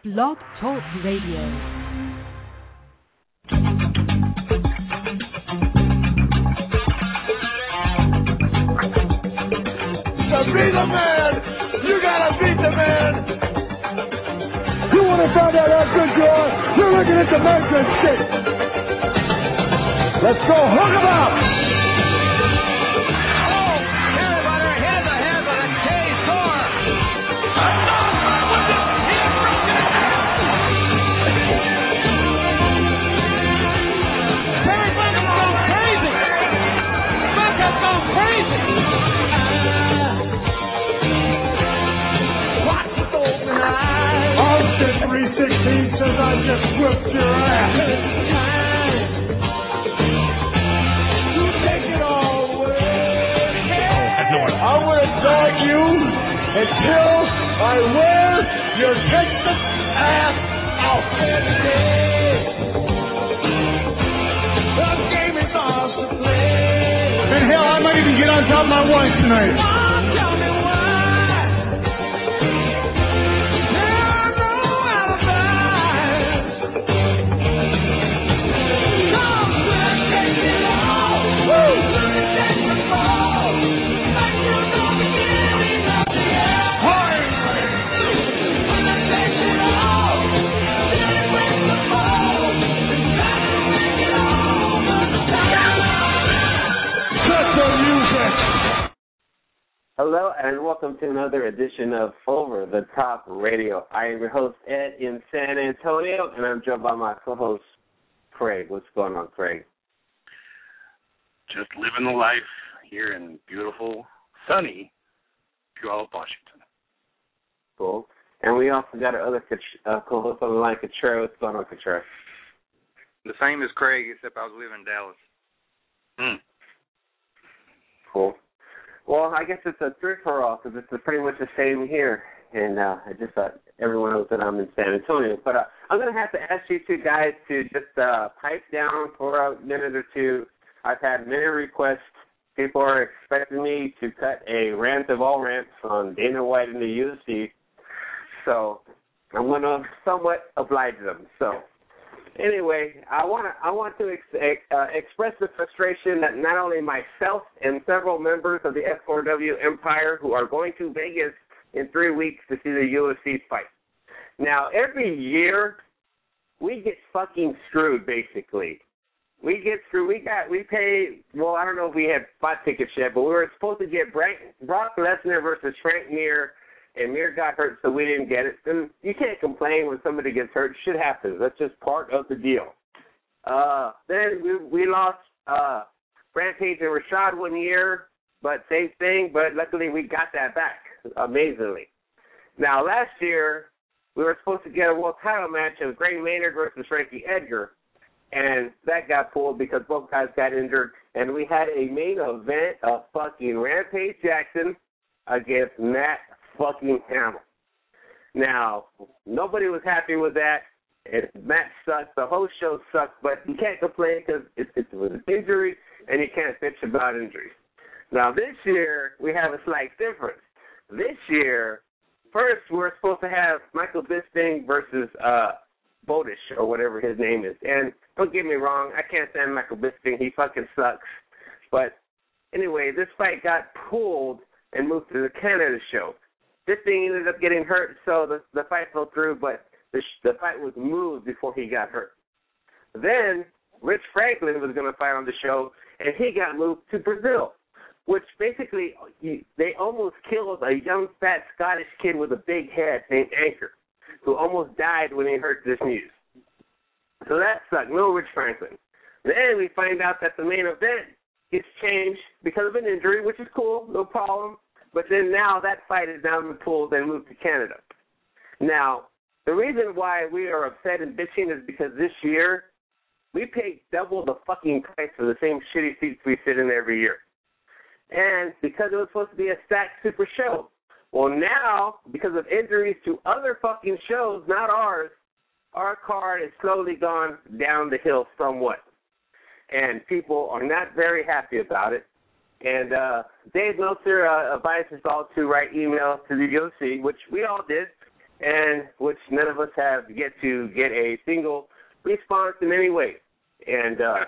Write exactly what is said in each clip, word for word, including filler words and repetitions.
Blog Talk Radio. To be the man, you gotta beat the man. You want to find out how good you are? You're looking at the measuring stick. Let's go, hook 'em up. Oh, everybody, here's the head of the K four. Another with it. He has broken it down. Terry Funk has gone crazy. Funk has gone crazy. Austin three sixteen says I just whipped your ass. You take it all away. I will dog you until I wear your Texas ass out. The game is off to play. And hell, I might even get on top of my wife tonight. Tell me why. Hello and welcome to another edition of Over the Top Radio. I am your host, Ed, in San Antonio, and I'm joined by my co-host, Craig. What's going on, Craig? Just living the life here in beautiful, sunny Puyallup, Washington. Cool. And we also got our other uh, co-host on the line, Catra. What's going on, Catra? The same as Craig, except I was living in Dallas. Hmm. Cool. Well, I guess it's a three-for-all because it's pretty much the same here. And uh, I just thought everyone knows that I'm in San Antonio. But uh, I'm going to have to ask you two guys to just uh, pipe down for a minute or two. I've had many requests. People are expecting me to cut a rant of all rants on Dana White and the U F C. So I'm going to somewhat oblige them. So anyway, I want to I want to ex- uh, express the frustration that not only myself and several members of the F four W Empire who are going to Vegas in three weeks to see the U F C fight. Now, every year we get fucking screwed. Basically, we get screwed. We got we pay. Well, I don't know if we had spot tickets yet, but we were supposed to get Brock Lesnar versus Frank Mir. And Mir got hurt, so we didn't get it. And you can't complain when somebody gets hurt. Shit happens. That's just part of the deal. Uh, then we we lost uh, Rampage and Rashad one year, but same thing. But luckily we got that back, amazingly. Now, last year, we were supposed to get a world title match of Gray Maynard versus Frankie Edgar, and that got pulled because both guys got injured. And we had a main event of fucking Rampage Jackson against Matt fucking Hamill. Now, nobody was happy with that. It, Matt sucked. The whole show sucked, but you can't complain because it, it was an injury, and you can't bitch about injuries. Now, this year, we have a slight difference. This year, first, we're supposed to have Michael Bisping versus uh, Bodish, or whatever his name is. And don't get me wrong, I can't stand Michael Bisping. He fucking sucks. But anyway, this fight got pulled and moved to the Canada show. This thing ended up getting hurt, so the, the fight fell through, but the, the fight was moved before he got hurt. Then Rich Franklin was going to fight on the show, and he got moved to Brazil, which basically he, they almost killed a young, fat Scottish kid with a big head named Anchor, who almost died when he heard this news. So that sucked. No Rich Franklin. Then we find out that the main event gets changed because of an injury, which is cool, no problem. But then now that fight is now been pulled and moved to Canada. Now, the reason why we are upset and bitching is because this year we paid double the fucking price for the same shitty seats we sit in every year. And because it was supposed to be a stacked super show. Well, now, because of injuries to other fucking shows, not ours, our card has slowly gone down the hill somewhat. And people are not very happy about it. And uh, Dave Meltzer uh, advised us all to write emails to the U F C, which we all did, and which none of us have yet to get a single response in any way. And uh,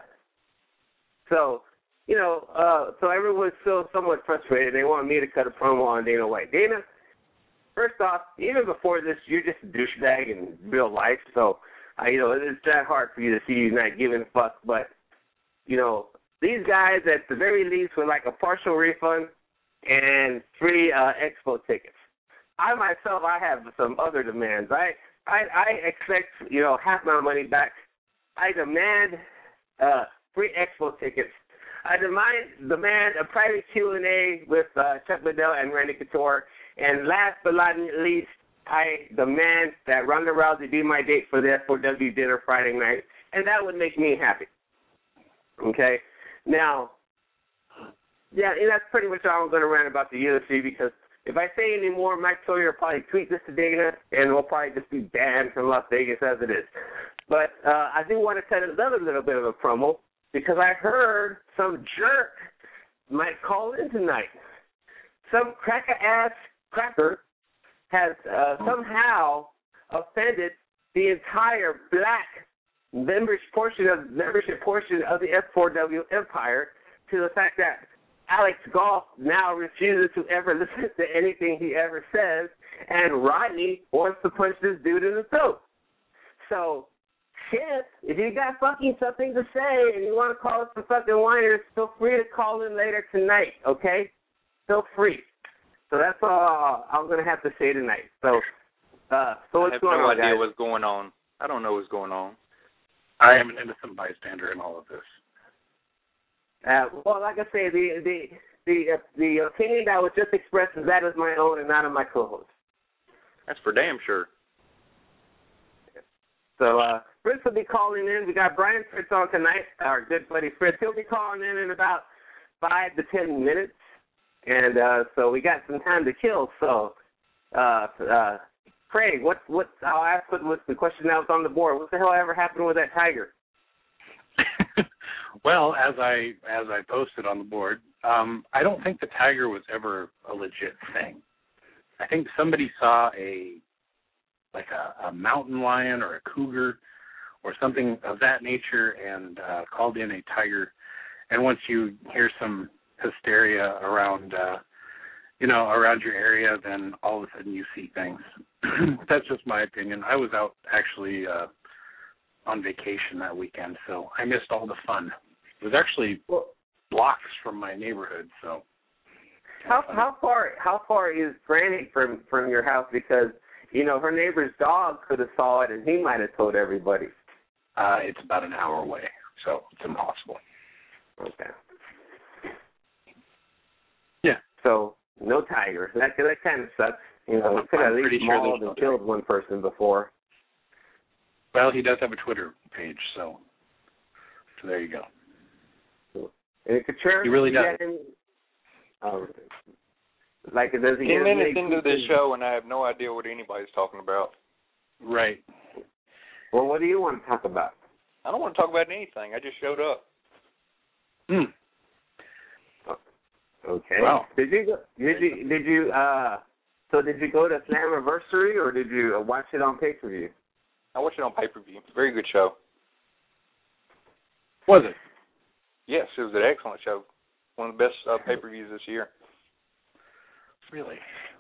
so, you know, uh, so everyone's still somewhat frustrated. They want me to cut a promo on Dana White. Dana, first off, even before this, you're just a douchebag in real life. So, uh, you know, it's that hard for you to see you not giving a fuck. But, you know, these guys at the very least would like a partial refund and free uh, expo tickets. I myself, I have some other demands. I, I, I expect, you know, half my money back. I demand uh, free expo tickets. I demand, demand a private Q and A with uh, Chuck Liddell and Randy Couture. And last but not least, I demand that Ronda Rousey be my date for the F four W dinner Friday night, and that would make me happy. Okay? Now, yeah, and that's pretty much all I'm going to rant about the U F C, because if I say any more, Mike Sawyer will probably tweet this to Dana, and we'll probably just be banned from Las Vegas as it is. But uh, I do want to cut another little bit of a promo, because I heard some jerk might call in tonight. Some cracker-ass cracker has uh, somehow offended the entire black membership portion of membership portion of the F four W Empire to the fact that Alex Goff now refuses to ever listen to anything he ever says, and Rodney wants to punch this dude in the throat. So, shit, if you got fucking something to say and you want to call us some fucking whiners, feel free to call in later tonight, okay? Feel free. So that's all I'm going to have to say tonight. So, uh, so what's going on, guys? I have no idea what's going on. I don't know what's going on. I am an innocent bystander in all of this. Uh, well, like I say, the the the uh, the opinion that was just expressed is that is my own and not of my co-host. That's for damn sure. So uh, Fritz will be calling in. We got Brian Fritz on tonight, our good buddy Fritz. He'll be calling in in about five to ten minutes, and uh, so we got some time to kill. So, uh, uh, Craig, what what? I'll ask what was the question that was on the board. What the hell ever happened with that tiger? Well, as I as I posted on the board, um, I don't think the tiger was ever a legit thing. I think somebody saw a like a, a mountain lion or a cougar or something of that nature and uh, called in a tiger. And once you hear some hysteria around, uh, you know, around your area, then all of a sudden you see things. That's just my opinion. I was out actually uh, on vacation that weekend, so I missed all the fun. It was actually blocks from my neighborhood, so. How how far how far is Granny from from your house? Because you know her neighbor's dog could have saw it and he might have told everybody. Uh, it's about an hour away, so it's impossible. Okay. Yeah. So no tiger. That that kind of sucks. You know, it could have at least sure mauled and killed one person before. Well, he does have a Twitter page, so so there you go. And Couture, he really does. Any, uh, like does he Ten minutes into this show, and I have no idea what anybody's talking about. Right. Well, what do you want to talk about? I don't want to talk about anything. I just showed up. Hmm. Okay. Wow. Did you go, did you did you uh so did you go to Slammiversary or did you watch it on pay per view? I watched it on pay per view. Very good show. Was it? Yes, it was an excellent show. One of the best uh, pay per views this year. Really?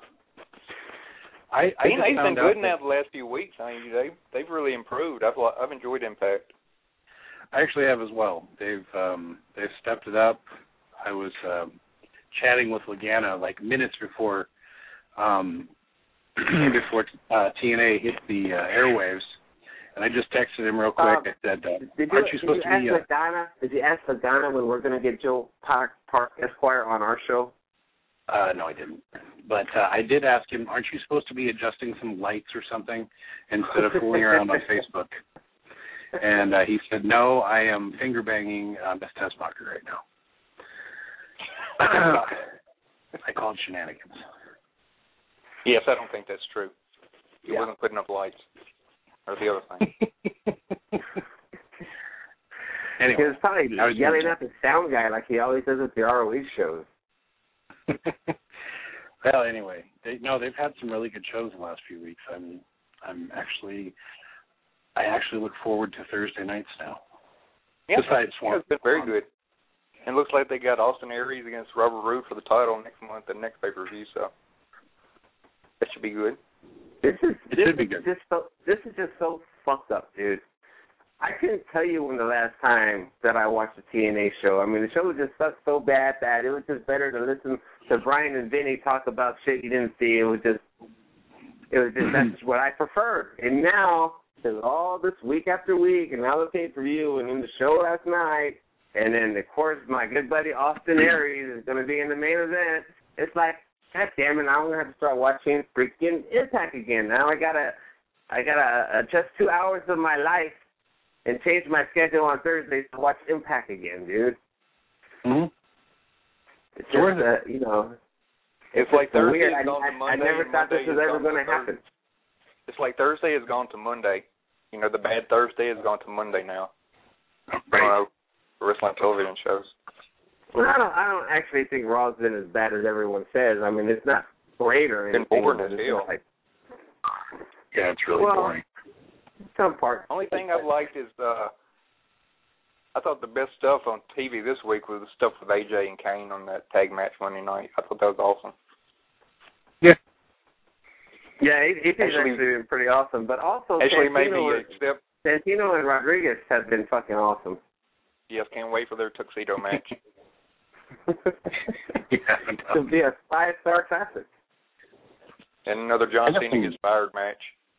I, I They've been good that, now the last few weeks. I mean, they they've really improved. I've I've enjoyed Impact. I actually have as well. They've um, they've stepped it up. I was um, chatting with Lagana like minutes before um, before uh, T N A hit the uh, airwaves, and I just texted him real quick. Um, I said, uh, did "Aren't you, you supposed did you to ask be?" Uh, Lagana, did you ask Lagana when we're going to get Joe Park, Park Esquire on our show? Uh, no, I didn't. But uh, I did ask him, aren't you supposed to be adjusting some lights or something instead of fooling around on Facebook? And uh, he said, no, I am finger banging uh, Miss Tessmacher right now. I called shenanigans. Yes, I don't think that's true. He Yeah. wasn't putting up lights or the other thing. Anyway, He was probably I was yelling gonna- at the sound guy like he always does at the R O H shows. Well, anyway, they, no, they've had some really good shows the last few weeks. I'm, I'm actually, I actually look forward to Thursday nights now. Yeah, Besides Swamp, it's been very good. And it looks like they got Austin Aries against Robert Roode for the title next month, the next pay-per-view. So that should be good. This is It this should be is good. just so this is just so fucked up, dude. I couldn't tell you when the last time that I watched a T N A show. I mean, the show was just sucked so bad that it was just better to listen to Brian and Vinny talk about shit you didn't see. It was just, it was just that's what I preferred. And now, there's all this week after week, and now the pay-per-view, and then the show last night, and then of course my good buddy Austin Aries is going to be in the main event. It's like, God damn it! Now I'm going to have to start watching freaking Impact again. Now I gotta, I gotta adjust two hours of my life and change my schedule on Thursdays to watch Impact again, dude. Mm-hmm. It's just, uh, you know, It's like Thursday weird. has gone I, to I, Monday. I never and thought Monday this was has ever gone going to happen. Thursday. It's like Thursday has gone to Monday. You know, the bad Thursday has gone to Monday now. Right. Uh, wrestling television shows. Well, I don't, I don't actually think Raw's been as bad as everyone says. I mean, it's not great or It's anything. been boring but as it's hell. like, Yeah, it's really well, boring. some parts. Only thing I've liked is uh, I thought the best stuff on T V this week was the stuff with A J and Kane on that tag match Monday night. I thought that was awesome. Yeah. Yeah, it, it's Actually- actually been pretty awesome. But also, Actually, maybe Santino, except Santino and Rodriguez have been fucking awesome. yes, can't wait for their tuxedo match. Yeah, To be a five-star classic. And another John Cena gets fired match.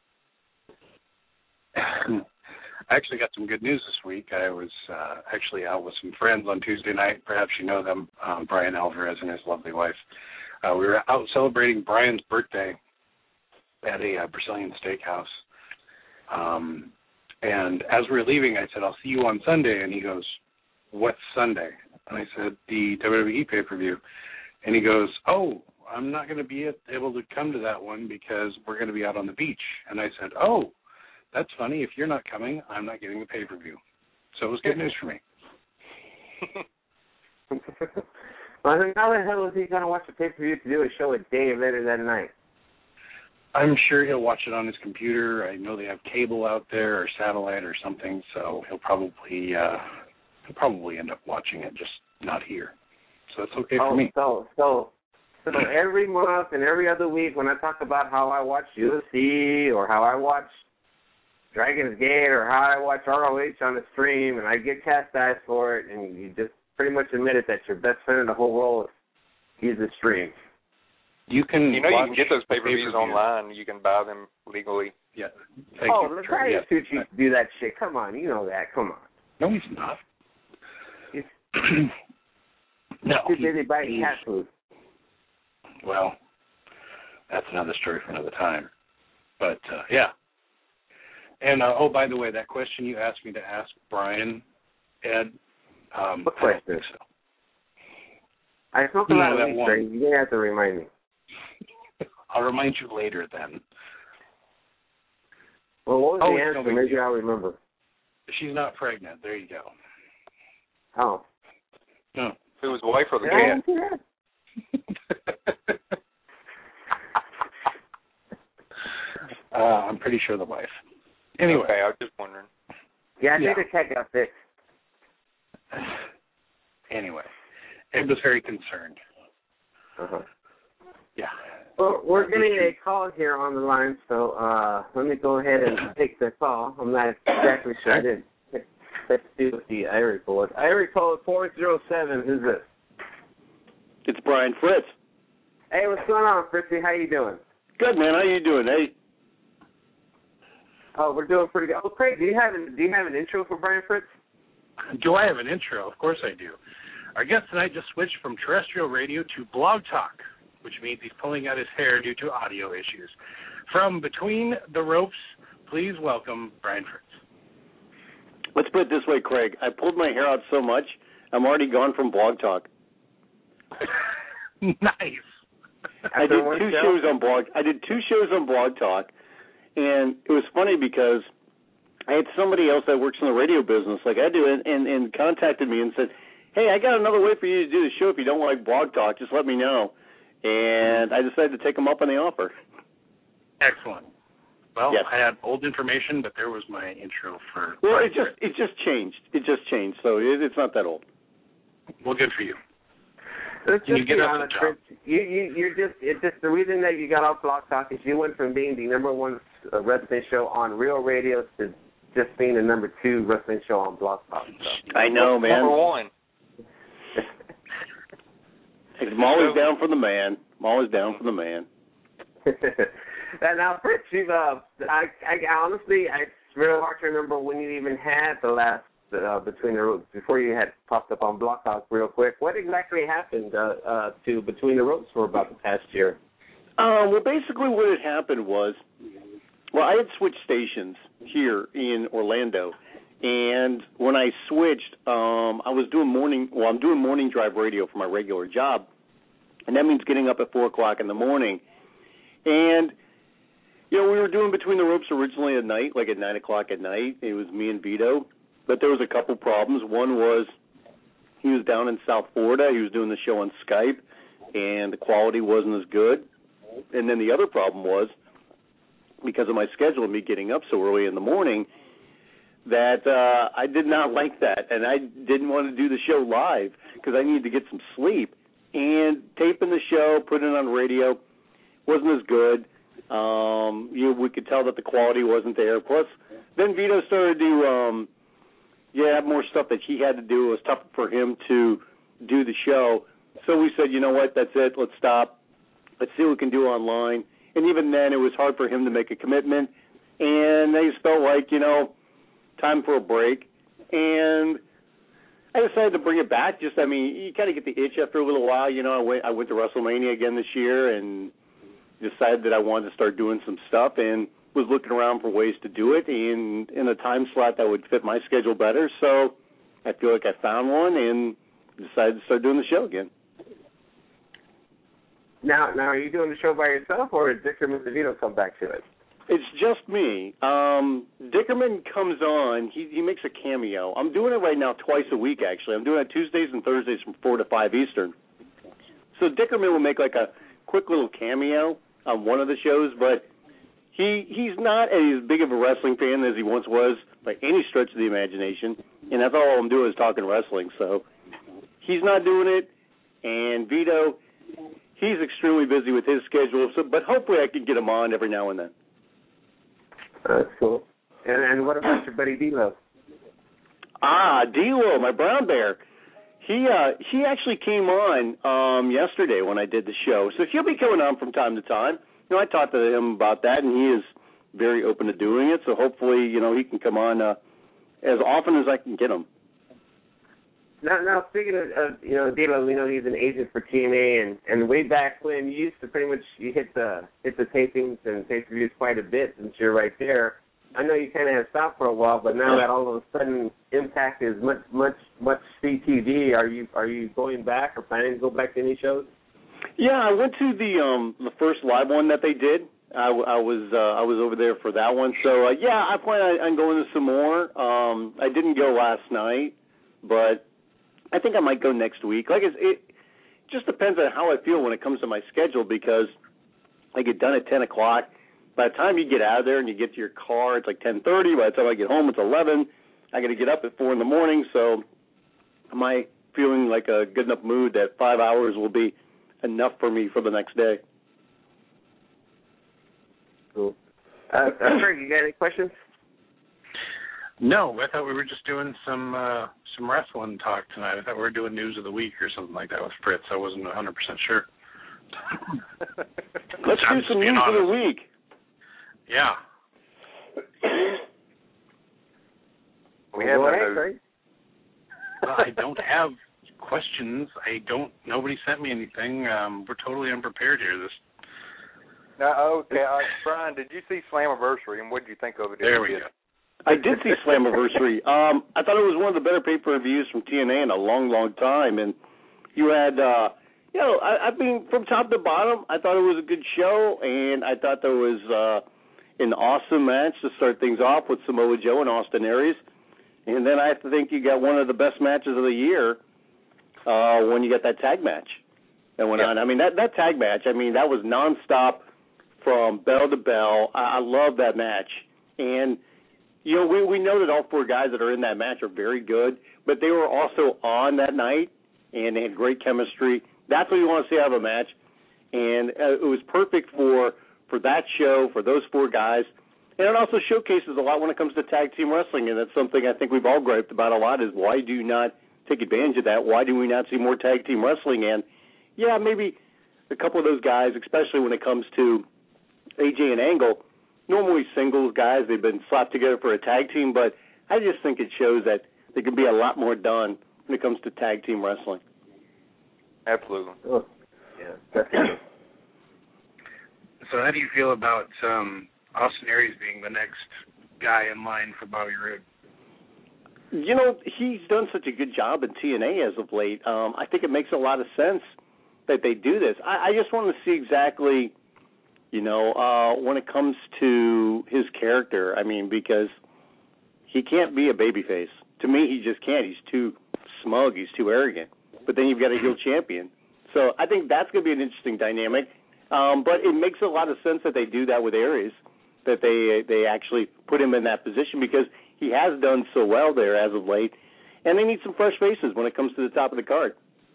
I actually got some good news this week. I was uh, actually out with some friends on Tuesday night. Perhaps you know them, um, Brian Alvarez and his lovely wife. Uh, we were out celebrating Brian's birthday at a uh, Brazilian steakhouse. Um, and as we were leaving, I said, I'll see you on Sunday. And he goes, what's Sunday? And I said, the W W E pay-per-view. And he goes, oh, I'm not going to be able to come to that one because we're going to be out on the beach. And I said, oh, that's funny. If you're not coming, I'm not getting the pay-per-view. So it was good news for me. Well, then how the hell is he going to watch the pay-per-view to do a show a day later that night? I'm sure he'll watch it on his computer. I know they have cable out there or satellite or something, so he'll probably uh, he'll probably end up watching it, just not here. So that's okay oh, for me. So, so, so every month and every other week when I talk about how I watch U F C or how I watch Dragon's Gate or how I watch R O H on the stream and I get chastised for it, and you just pretty much admitted that your best friend in the whole world is the stream. You can You know, watch you can get those pay-per-views pay-per-views online. You can buy them legally. Yeah. Thank oh, you. let's Sure, try yeah. to shoot you to do that shit. Come on, you know that. Come on. No, he's not. He's no. too he- busy biting he's- cat food. Well, that's another story for another time. But, uh, yeah. And, uh, oh, by the way, that question you asked me to ask Brian, Ed, um, What I don't question? think so. I spoke You know about that it one. week, you didn't have to remind me. I'll remind you later then. Well, what was Oh, the it's no answer? big Maybe deal. I'll remember. She's not pregnant. There you go. Oh. No. It was the wife or the Did I cat. answer that? uh, I'm pretty sure the wife. Anyway. Okay, I was just wondering. Yeah, I think Yeah. the cat got fixed. Anyway, Ed was very concerned. Uh-huh. Yeah. Well, we're getting a call here on the line, so uh, let me go ahead and take the call. I'm not exactly sure. I didn't. Let's see what the area code. Area code four zero seven. Who's this? It's Brian Fritz. Hey, what's going on, Fritzy? How you doing? Good, man. How you doing? Hey, Oh, we're doing pretty good. Oh, Craig, do you have an, do you have an intro for Brian Fritz? Do I have an intro? Of course I do. Our guest tonight just switched from terrestrial radio to Blog Talk, which means he's pulling out his hair due to audio issues. From Between the Ropes, please welcome Brian Fritz. let's put it this way, Craig. I pulled my hair out so much, I'm already gone from Blog Talk. Nice. I did two shows on Blog. I did two shows on Blog Talk, and it was funny because I had somebody else that works in the radio business, like I do, and, and, and contacted me and said, "Hey, I got another way for you to do the show if you don't like Blog Talk. Just let me know." and I decided to take him up on the offer. Excellent. Well, yes. I had old information, but there was my intro for. Well, it just it just changed. It just changed, so it, it's not that old. Well, good for you. Let's Can just you get be up honest, the job? Rich. You, you, you're just, it's just the reason that you got off Block Talk is you went from being the number one uh, wrestling show on Real Radio to just being the number two wrestling show on Block Talk. So. I know, What's man. Number one. I'm always down for the man. I'm always down for the man. And now, Fritz, you've, uh, I, I honestly, I, it's real hard to remember when you even had the last uh, Between the Ropes, before you had popped up on Block Talk real quick. What exactly happened uh, uh, to Between the Ropes for about the past year? Uh, well, basically what had happened was, well, I had switched stations here in Orlando, and when I switched, um, I was doing morning, well, I'm doing morning drive radio for my regular job, and that means getting up at four o'clock in the morning. And, you know, we were doing Between the Ropes originally at night, like at nine o'clock at night. It was me and Vito. But there was a couple problems. One was he was down in South Florida. He was doing the show on Skype, and the quality wasn't as good. And then the other problem was, because of my schedule of me getting up so early in the morning, that uh, I did not like that. And I didn't want to do the show live because I needed to get some sleep. And taping the show, putting it on radio, wasn't as good. Um, you know, we could tell that the quality wasn't there. Plus, then Vito started to... Um, Yeah, more stuff that he had to do. It was tough for him to do the show. So we said, you know what, that's it, let's stop. Let's see what we can do online. And even then, it was hard for him to make a commitment. And I just felt like, you know, time for a break. And I decided to bring it back. Just, I mean, you kind of get the itch after a little while. You know, I went, I went to WrestleMania again this year and decided that I wanted to start doing some stuff. And was looking around for ways to do it in in a time slot that would fit my schedule better. So I feel like I found one and decided to start doing the show again. Now, now, are you doing the show by yourself, or did Dickerman DeVito come back to it? It's just me. Um, Dickerman comes on. He he makes a cameo. I'm doing it right now twice a week, actually. I'm doing it Tuesdays and Thursdays from four to five Eastern. So Dickerman will make like a quick little cameo on one of the shows, but He he's not as big of a wrestling fan as he once was by any stretch of the imagination, and that's all I'm doing is talking wrestling. So he's not doing it, and Vito, he's extremely busy with his schedule. So, but hopefully I can get him on every now and then. That's cool. And and what about your buddy D-Lo? Ah, D-Lo, my brown bear. He uh, he actually came on um, yesterday when I did the show, so he'll be coming on from time to time. You know, I talked to him about that, and he is very open to doing it. So hopefully, you know, he can come on uh, as often as I can get him. Now, now speaking of, of you know, D-Lo, we know he's an agent for T N A, and, and way back when you used to pretty much you hit the hit the tapings and tape reviews quite a bit since you're right there. I know you kind of have stopped for a while, but now that all of a sudden Impact is much much much C T V, are you are you going back or planning to go back to any shows? Yeah, I went to the um, the first live one that they did. I, I was uh, I was over there for that one. So uh, yeah, I plan on, on going to some more. Um, I didn't go last night, but I think I might go next week. Like it's, it just depends on how I feel when it comes to my schedule, because I get done at ten o'clock. By the time you get out of there and you get to your car, it's like ten thirty. By the time I get home, it's eleven. I got to get up at four in the morning. So am I feeling like a good enough mood that five hours will be enough for me for the next day? Cool. Uh, Craig, you got any questions? No, I thought we were just doing some uh, some wrestling talk tonight. I thought we were doing news of the week or something like that with Fritz. I wasn't one hundred percent sure. Let's do some news of the week. Yeah. We have Well, no Craig. Well, I don't have questions. I don't. Nobody sent me anything. Um, we're totally unprepared here. This. No, okay. Uh, Brian, did you see Slammiversary, and what did you think of it? There we go. I did see Slammiversary. Um, I thought it was one of the better pay-per-views from T N A in a long, long time. And you had, uh, you know, I, I mean, from top to bottom, I thought it was a good show, and I thought there was uh, an awesome match to start things off with Samoa Joe and Austin Aries. And then I have to think you got one of the best matches of the year uh, when you got that tag match. that went yeah. on. I mean, that, that tag match, I mean, that was nonstop from bell to bell. I, I love that match. And, you know, we, we know that all four guys that are in that match are very good, but they were also on that night, and they had great chemistry. That's what you want to see out of a match. And uh, it was perfect for, for that show, for those four guys. And it also showcases a lot when it comes to tag team wrestling, and that's something I think we've all griped about a lot is why do you not take advantage of that? Why do we not see more tag team wrestling? And, yeah, maybe a couple of those guys, especially when it comes to A J and Angle, normally singles guys, they've been slapped together for a tag team, but I just think it shows that there can be a lot more done when it comes to tag team wrestling. Absolutely. Oh, yeah, definitely. So how do you feel about um, Austin Aries being the next guy in line for Bobby Roode? You know, he's done such a good job in T N A as of late. Um, I think it makes a lot of sense that they do this. I, I just want to see exactly, you know, uh, when it comes to his character. I mean, because he can't be a babyface. To me, he just can't. He's too smug. He's too arrogant. But then you've got a heel champion. So I think that's going to be an interesting dynamic. Um, but it makes a lot of sense that they do that with Aries, that they they actually put him in that position because he has done so well there as of late, and they need some fresh faces when it comes to the top of the card.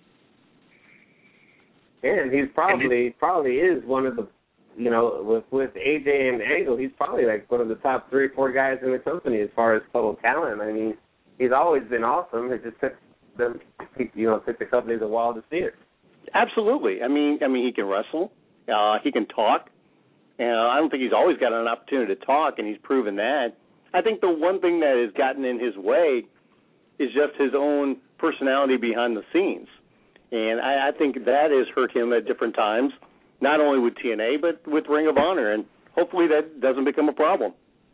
And he's probably probably is one of the, you know, with with A J and Angle, he's probably like one of the top three or four guys in the company as far as total talent. I mean, he's always been awesome. It just took them, you know, took the company a while to see it. Absolutely. I mean, I mean, he can wrestle. Uh, he can talk. And I don't think he's always got an opportunity to talk, and he's proven that. I think the one thing that has gotten in his way is just his own personality behind the scenes. And I, I think that has hurt him at different times, not only with T N A, but with Ring of Honor. And hopefully that doesn't become a problem.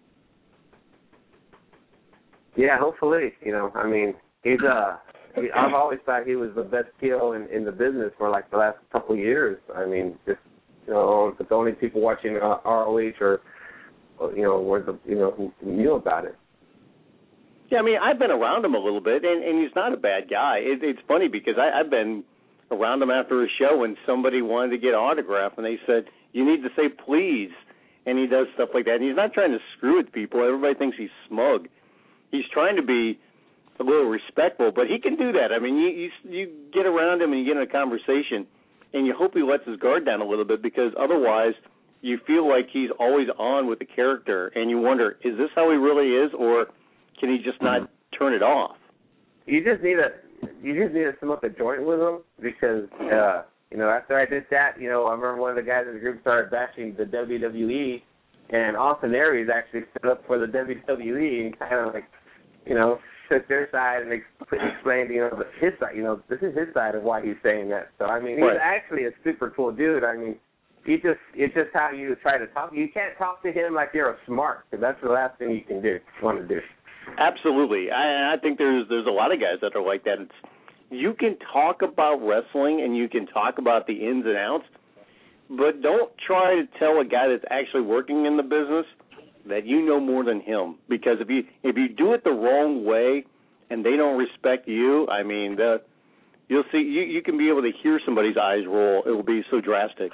Yeah, hopefully. You know, I mean, he's uh, he, I've always thought he was the best heel in, in the business for like the last couple of years. I mean, just, you know, but the only people watching uh, R O H or, you know, were the, you know, who, who knew about it. Yeah, I mean, I've been around him a little bit, and, and he's not a bad guy. It, it's funny because I, I've been around him after a show and somebody wanted to get an autograph, and they said, you need to say please, and he does stuff like that. And he's not trying to screw with people. Everybody thinks he's smug. He's trying to be a little respectful, but he can do that. I mean, you, you, you get around him and you get in a conversation, and you hope he lets his guard down a little bit because otherwise you feel like he's always on with the character, and you wonder, is this how he really is, or can he just not turn it off? You just need a you just need to smoke a joint with him because uh, you know, after I did that, you know, I remember one of the guys in the group started bashing the W W E, and Austin Aries actually stood up for the W W E and kind of like, you know, took their side and explained, you know, his side. You know, this is his side of why he's saying that. So I mean, he's right. actually a super cool dude. I mean, you just it's just how you try to talk. You can't talk to him like you're a smart, because that's the last thing you can do. Want to do. Absolutely. I, I think there's there's a lot of guys that are like that. It's, you can talk about wrestling and you can talk about the ins and outs, but don't try to tell a guy that's actually working in the business that you know more than him. Because if you if you do it the wrong way and they don't respect you, I mean, the, you'll see you, you can be able to hear somebody's eyes roll. It will be so drastic.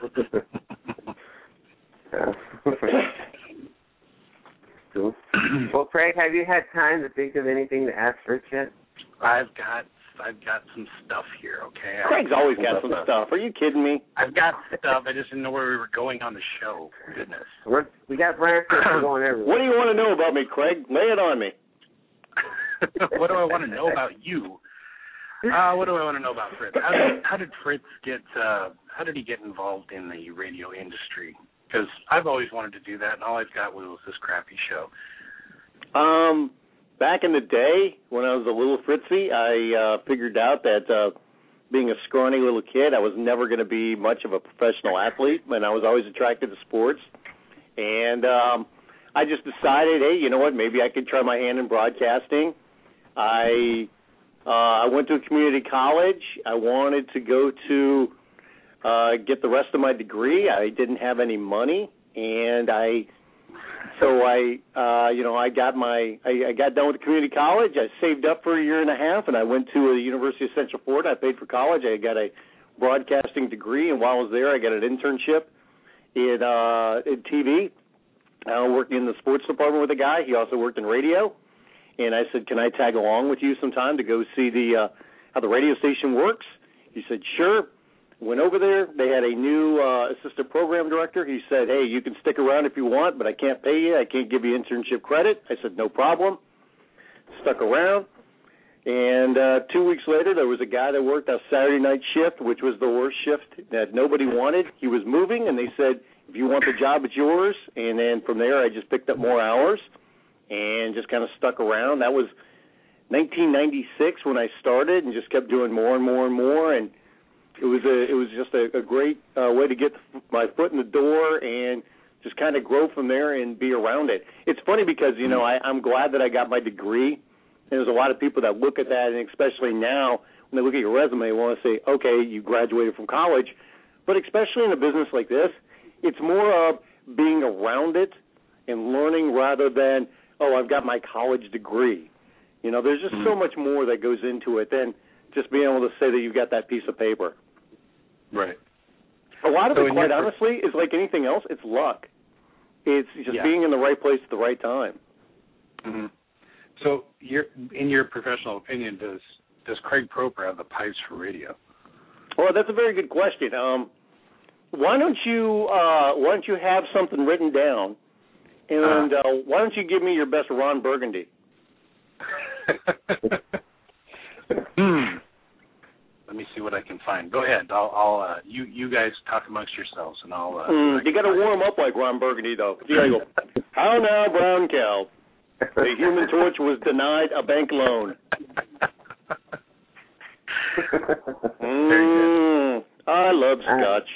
Cool. Well, Craig, have you had time to think of anything to ask Rich yet? I've got I've got some stuff here, okay? Craig's always got some stuff. Are you kidding me? I've got stuff. I just didn't know where we were going on the show. Goodness. We're, we got Brian Christian going everywhere. What do you want to know about me, Craig? Lay it on me. What do I want to know about you? Uh, what do I want to know about Fritz? How did, how did Fritz get? Uh, how did he get involved in the radio industry? Because I've always wanted to do that, and all I've got was this crappy show. Um, back in the day, when I was a little Fritzy, I uh, figured out that uh, being a scrawny little kid, I was never going to be much of a professional athlete, and I was always attracted to sports. And um, I just decided, hey, you know what, maybe I could try my hand in broadcasting. I uh, I went to a community college. I wanted to go to Uh, get the rest of my degree. I didn't have any money, and I, so I, uh, you know, I got my, I, I got done with the community college. I saved up for a year and a half, and I went to the University of Central Florida. I paid for college. I got a broadcasting degree, and while I was there, I got an internship in uh, in T V. I worked in the sports department with a guy. He also worked in radio, and I said, "Can I tag along with you sometime to go see the uh, how the radio station works?" He said, "Sure." Went over there. They had a new uh, assistant program director. He said, "Hey, you can stick around if you want, but I can't pay you. I can't give you internship credit." I said, "No problem." Stuck around. And uh, two weeks later, there was a guy that worked a Saturday night shift, which was the worst shift that nobody wanted. He was moving, and they said, "If you want the job, it's yours." And then from there, I just picked up more hours and just kind of stuck around. That was nineteen ninety-six when I started, and just kept doing more and more and more. And it was a it was just a, a great uh, way to get my foot in the door and just kind of grow from there and be around it. It's funny because, you know, I, I'm glad that I got my degree. There's a lot of people that look at that, and especially now when they look at your resume, they want to say, okay, you graduated from college. But especially in a business like this, it's more of being around it and learning rather than, oh, I've got my college degree. You know, there's just mm-hmm. so much more that goes into it than just being able to say that you've got that piece of paper. Right. A lot of so it, quite honestly, is like anything else. It's luck. It's just yeah. being in the right place at the right time. Mm-hmm. So, your, in your professional opinion, does does Craig Proper have the pipes for radio? Well, that's a very good question. Um, why don't you uh, why don't you have something written down, and uh, why don't you give me your best Ron Burgundy? hmm. Let me see what I can find. Go ahead. I'll, I'll uh, you you guys talk amongst yourselves, and I'll. Uh, mm, you got to warm up like Ron Burgundy, though. You got to go. How now, brown cow? The Human Torch was denied a bank loan. mm, I love Scotch.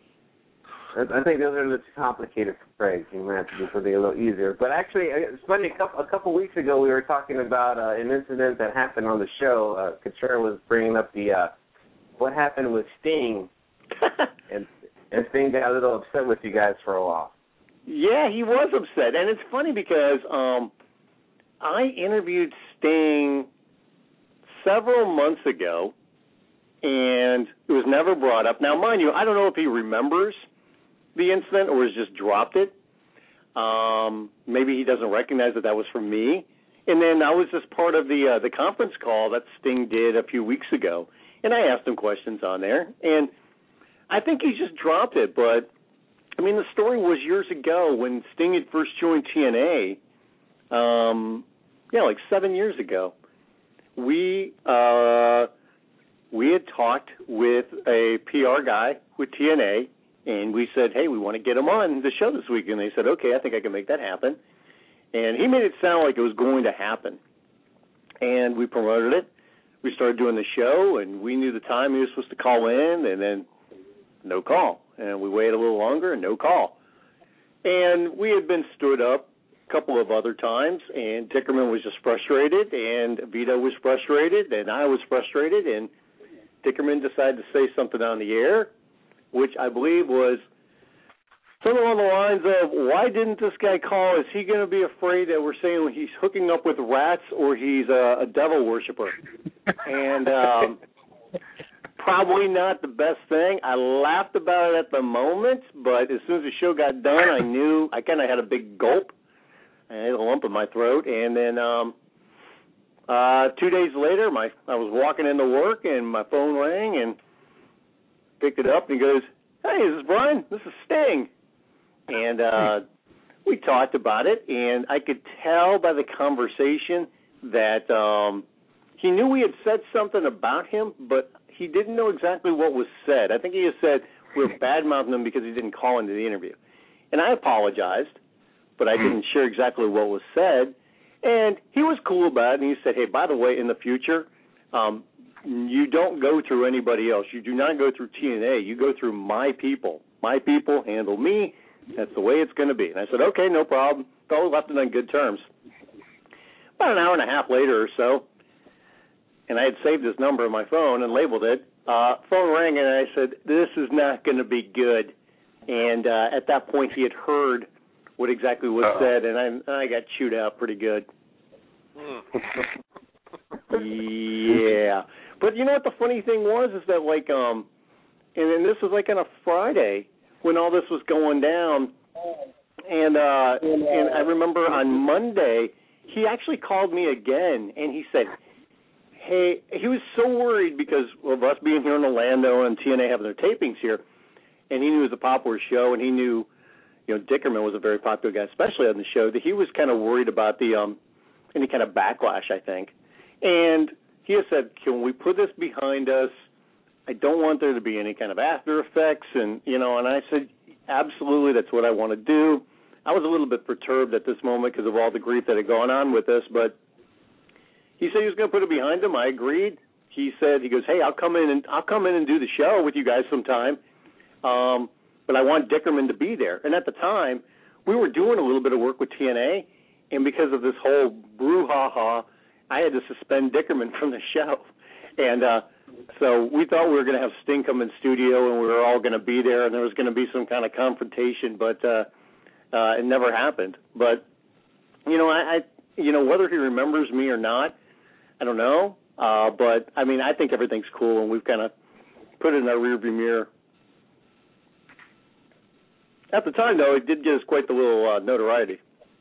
I think those are a little too complicated for Craig. You might have to do something a little easier. But actually, it's funny. A couple, a couple weeks ago, we were talking about uh, an incident that happened on the show. Uh, Couture was bringing up the uh, what happened with Sting, and and Sting got a little upset with you guys for a while. Yeah, he was upset, and it's funny because um, I interviewed Sting several months ago, and it was never brought up. Now, mind you, I don't know if he remembers the incident or has just dropped it. Um, maybe he doesn't recognize that that was from me. And then I was just part of the uh, the conference call that Sting did a few weeks ago, and I asked him questions on there, and I think he just dropped it. But I mean, the story was years ago when Sting had first joined T N A. Um, yeah, like seven years ago. We uh, we had talked with a P R guy with T N A. And we said, hey, we want to get him on the show this week. And they said, okay, I think I can make that happen. And he made it sound like it was going to happen. And we promoted it. We started doing the show, and we knew the time he was supposed to call in, and then no call. And we waited a little longer, and no call. And we had been stood up a couple of other times, and Dickerman was just frustrated, and Vito was frustrated, and I was frustrated, and Dickerman decided to say something on the air, which I believe was something along the lines of, why didn't this guy call? Is he going to be afraid that we're saying he's hooking up with rats or he's a, a devil worshiper? And um, probably not the best thing. I laughed about it at the moment, but as soon as the show got done, I knew I kind of had a big gulp. I had a lump in my throat. And then um, uh, two days later, my I was walking into work, and my phone rang, and picked it up, and he goes, hey, is this Brian? This is Sting. And uh, we talked about it, and I could tell by the conversation that um, he knew we had said something about him, but he didn't know exactly what was said. I think he just said we were bad-mouthing him because he didn't call into the interview. And I apologized, but I didn't share exactly what was said. And he was cool about it, and he said, hey, by the way, in the future, um, you don't go through anybody else. You do not go through T N A. You go through my people. My people handle me. That's the way it's going to be. And I said, okay, no problem. Thought we left it on good terms. About an hour and a half later or so, and I had saved his number on my phone and labeled it, uh, phone rang, and I said, this is not going to be good. And uh, at that point, he had heard what exactly was Uh-oh. said, and I, and I got chewed out pretty good. Yeah. But you know what the funny thing was is that, like, um, and then this was like on a Friday when all this was going down. And uh, and I remember on Monday, he actually called me again, and he said, hey, he was so worried because of us being here in Orlando and T N A having their tapings here, and he knew it was a popular show, and he knew, you know, Dickerman was a very popular guy, especially on the show, that he was kind of worried about the um, any kind of backlash, I think. And he has said, can we put this behind us? I don't want there to be any kind of after effects, and, you know, and I said, absolutely, that's what I want to do. I was a little bit perturbed at this moment because of all the grief that had gone on with this, but he said he was going to put it behind him. I agreed. He said, he goes, hey, I'll come in and I'll come in and do the show with you guys sometime, um, but I want Dickerman to be there. And at the time, we were doing a little bit of work with T N A, and because of this whole brouhaha, I had to suspend Dickerman from the show. And uh, so we thought we were going to have Sting come in studio, and we were all going to be there, and there was going to be some kind of confrontation, but uh, uh, it never happened. But, you know, I, I, you know, whether he remembers me or not, I don't know. Uh, but, I mean, I think everything's cool, and we've kind of put it in our rearview mirror. At the time, though, it did give us quite the little uh, notoriety.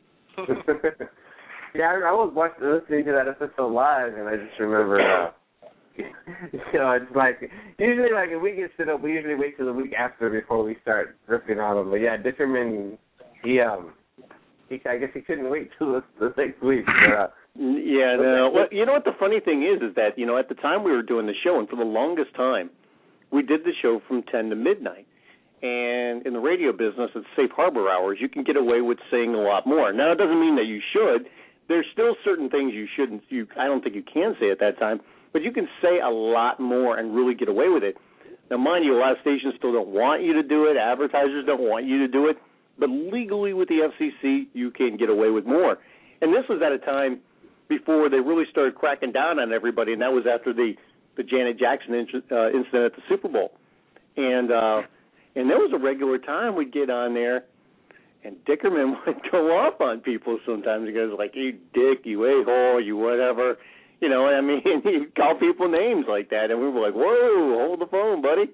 Yeah, I, I was watching, listening to that episode live, and I just remember, uh, you know, it's like, usually, like, if we get set up, we usually wait till the week after before we start ripping on them. But, yeah, Dickerman, he, um, he, I guess he couldn't wait till the, the next week. But, uh, yeah, no. Well, you know what the funny thing is, is that, you know, at the time we were doing the show, and for the longest time, we did the show from ten to midnight. And in the radio business, it's safe harbor hours. You can get away with saying a lot more. Now, it doesn't mean that you should. There's still certain things you shouldn't, you, I don't think you can say at that time, but you can say a lot more and really get away with it. Now, mind you, a lot of stations still don't want you to do it. Advertisers don't want you to do it. But legally with the F C C, you can get away with more. And this was at a time before they really started cracking down on everybody, and that was after the, the Janet Jackson in, uh, incident at the Super Bowl. And uh, and there was a regular time we'd get on there, and Dickerman would go off on people sometimes. He goes like, you dick, you a-hole, you whatever. You know, I mean, he'd call people names like that, and we were like, whoa, hold the phone, buddy.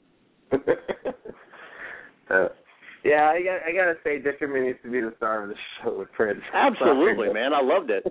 uh, yeah, I got I got to say, Dickerman needs to be the star of the show with Prince. Absolutely, man. I loved it.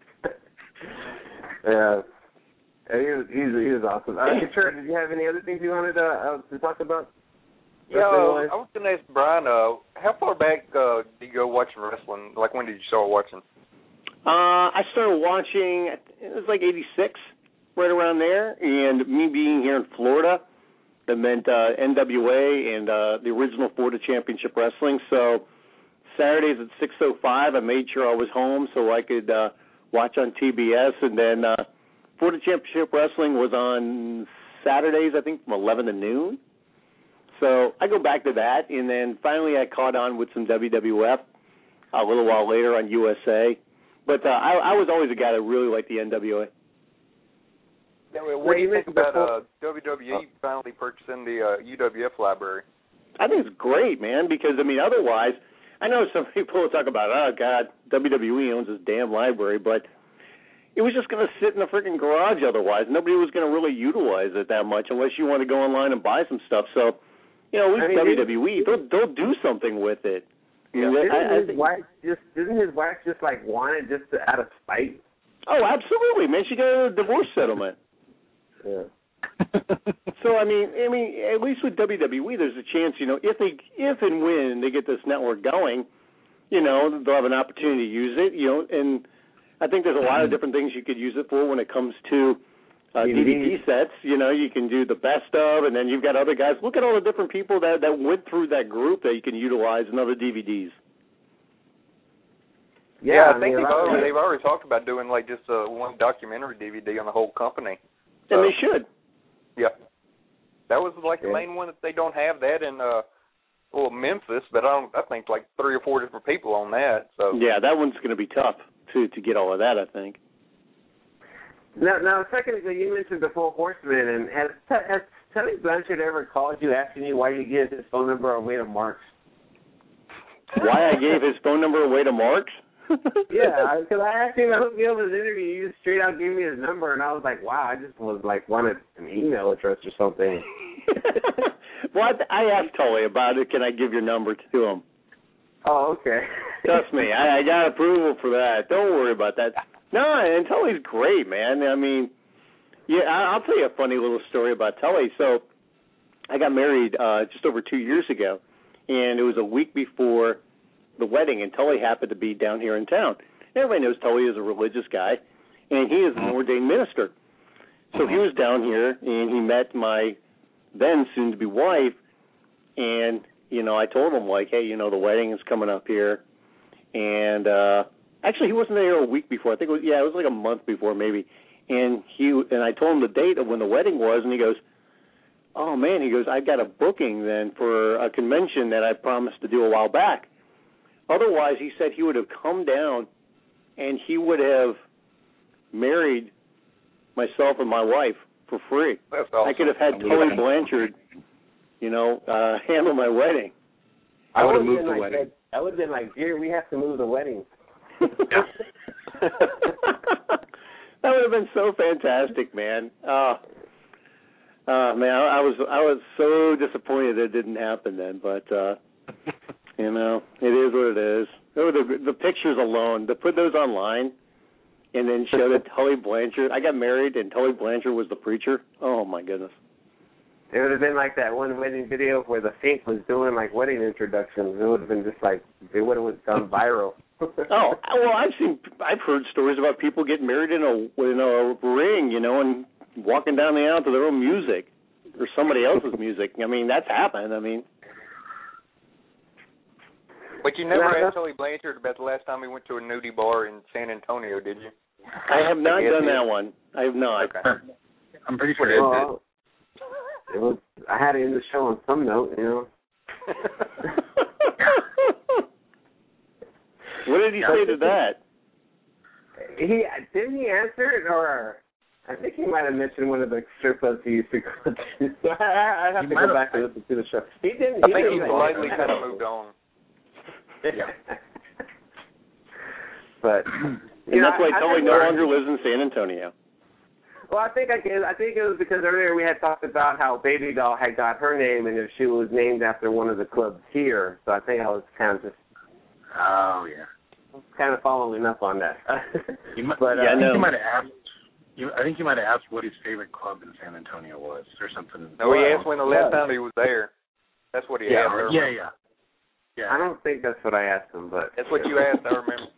Yeah. He was, he was, he was awesome. Uh, Kurt, did you have any other things you wanted to, uh, to talk about? Yeah, uh, I was going to ask Brian, uh, how far back uh, did you go watching wrestling? Like, when did you start watching? Uh, I started watching, it was like eighty-six, right around there. And me being here in Florida, that meant uh, N W A and uh, the original Florida Championship Wrestling. So Saturdays at six oh five, I made sure I was home so I could uh, watch on T B S. And then uh, Florida Championship Wrestling was on Saturdays, I think, from eleven to noon. So I go back to that, and then finally I caught on with some W W F a little while later on U S A. But uh, I, I was always a guy that really liked the N W A. Yeah, well, what do you think about uh, W W E finally purchasing the uh, U W F library? I think it's great, man, because, I mean, otherwise, I know some people will talk about, oh, God, W W E owns this damn library, but it was just going to sit in the freaking garage otherwise. Nobody was going to really utilize it that much unless you want to go online and buy some stuff. So, you know, at least I mean, W W E, they'll, they'll do something with it. Yeah, isn't, I, I his think, wife just, isn't his wife just, like, want it just to, out of spite? Oh, absolutely, man. She got a divorce settlement. Yeah. So I mean, I mean, at least with W W E, there's a chance, you know, if they, if and when they get this network going, you know, they'll have an opportunity to use it, you know, and I think there's a lot of different things you could use it for when it comes to uh, D V D sets. You know, you can do the best of, and then you've got other guys. Look at all the different people that that went through that group that you can utilize in other D V Ds. Yeah, yeah I, I think mean, they've, already, they've already talked about doing like just uh, one documentary D V D on the whole company. So, and they should. Yeah. That was like yeah. the main one that they don't have that in uh well Memphis, but I don't I think like three or four different people on that. So yeah, that one's gonna be tough to to get all of that, I think. Now now a second ago you mentioned the Four Horsemen, and has has Tully Blanchard ever called you asking you why you gave his phone number away to Marks? Why I gave his phone number away to Marks? Yeah, because I asked him to hook me up with his interview. He just straight out gave me his number, and I was like, wow, I just was like wanted an email address or something. Well, I, I asked Tully about it. Can I give your number to him? Oh, okay. Trust me, I, I got approval for that. Don't worry about that. No, and Tully's great, man. I mean, yeah, I, I'll tell you a funny little story about Tully. So I got married uh, just over two years ago, and it was a week before the wedding, and Tully happened to be down here in town. Everybody knows Tully is a religious guy, and he is an ordained minister. So he was down here, and he met my then soon-to-be wife, and, you know, I told him, like, hey, you know, the wedding is coming up here, and uh, actually he wasn't there a week before. I think it was, yeah, it was like a month before maybe, and he and I told him the date of when the wedding was, and he goes, oh, man, he goes, I got a booking then for a convention that I promised to do a while back. Otherwise, he said he would have come down and he would have married myself and my wife for free. That's awesome. I could have had Tully Blanchard, you know, uh, handle my wedding. I would have moved the like wedding. That, I would have been like, dear, we have to move the wedding. That would have been so fantastic, man. Uh, uh, man, I, I was I was so disappointed that it didn't happen then, but. Uh, You know, it is what it is. Oh, the, the pictures alone, to put those online and then show that Tully Blanchard, I got married and Tully Blanchard was the preacher. Oh, my goodness. It would have been like that one wedding video where the Saint was doing, like, wedding introductions. It would have been just like, it would have gone viral. Oh, well, I've seen, I've heard stories about people getting married in a, in a ring, you know, and walking down the aisle to their own music or somebody else's music. I mean, that's happened. I mean. But you never asked Tully Blanchard about the last time he went to a nudie bar in San Antonio, did you? I have not done that one. I have not. Okay. I'm pretty sure it well, it was. I had to end the show on some note, you know. What did he say to that? He didn't he answer it, or I think he might have mentioned one of the strip clubs he used to go to. So I, I have he to go back have, and listen to the show. He didn't. I he think didn't he politely kind of moved on. Yeah. But and you know, that's why I, Tully I no longer lives in San Antonio. Well, I think I guess, I think it was because earlier we had talked about how Baby Doll had got her name and if she was named after one of the clubs here. So I think I was kind of just oh yeah, kind of following up on that. You might, but yeah, uh, I think no. you might have asked. You, I think you might have asked what his favorite club in San Antonio was, or something. No, he asked when the last time he was there. That's what he yeah, asked. yeah, yeah, yeah. I don't think that's what I asked him, but That's what you asked. I remember.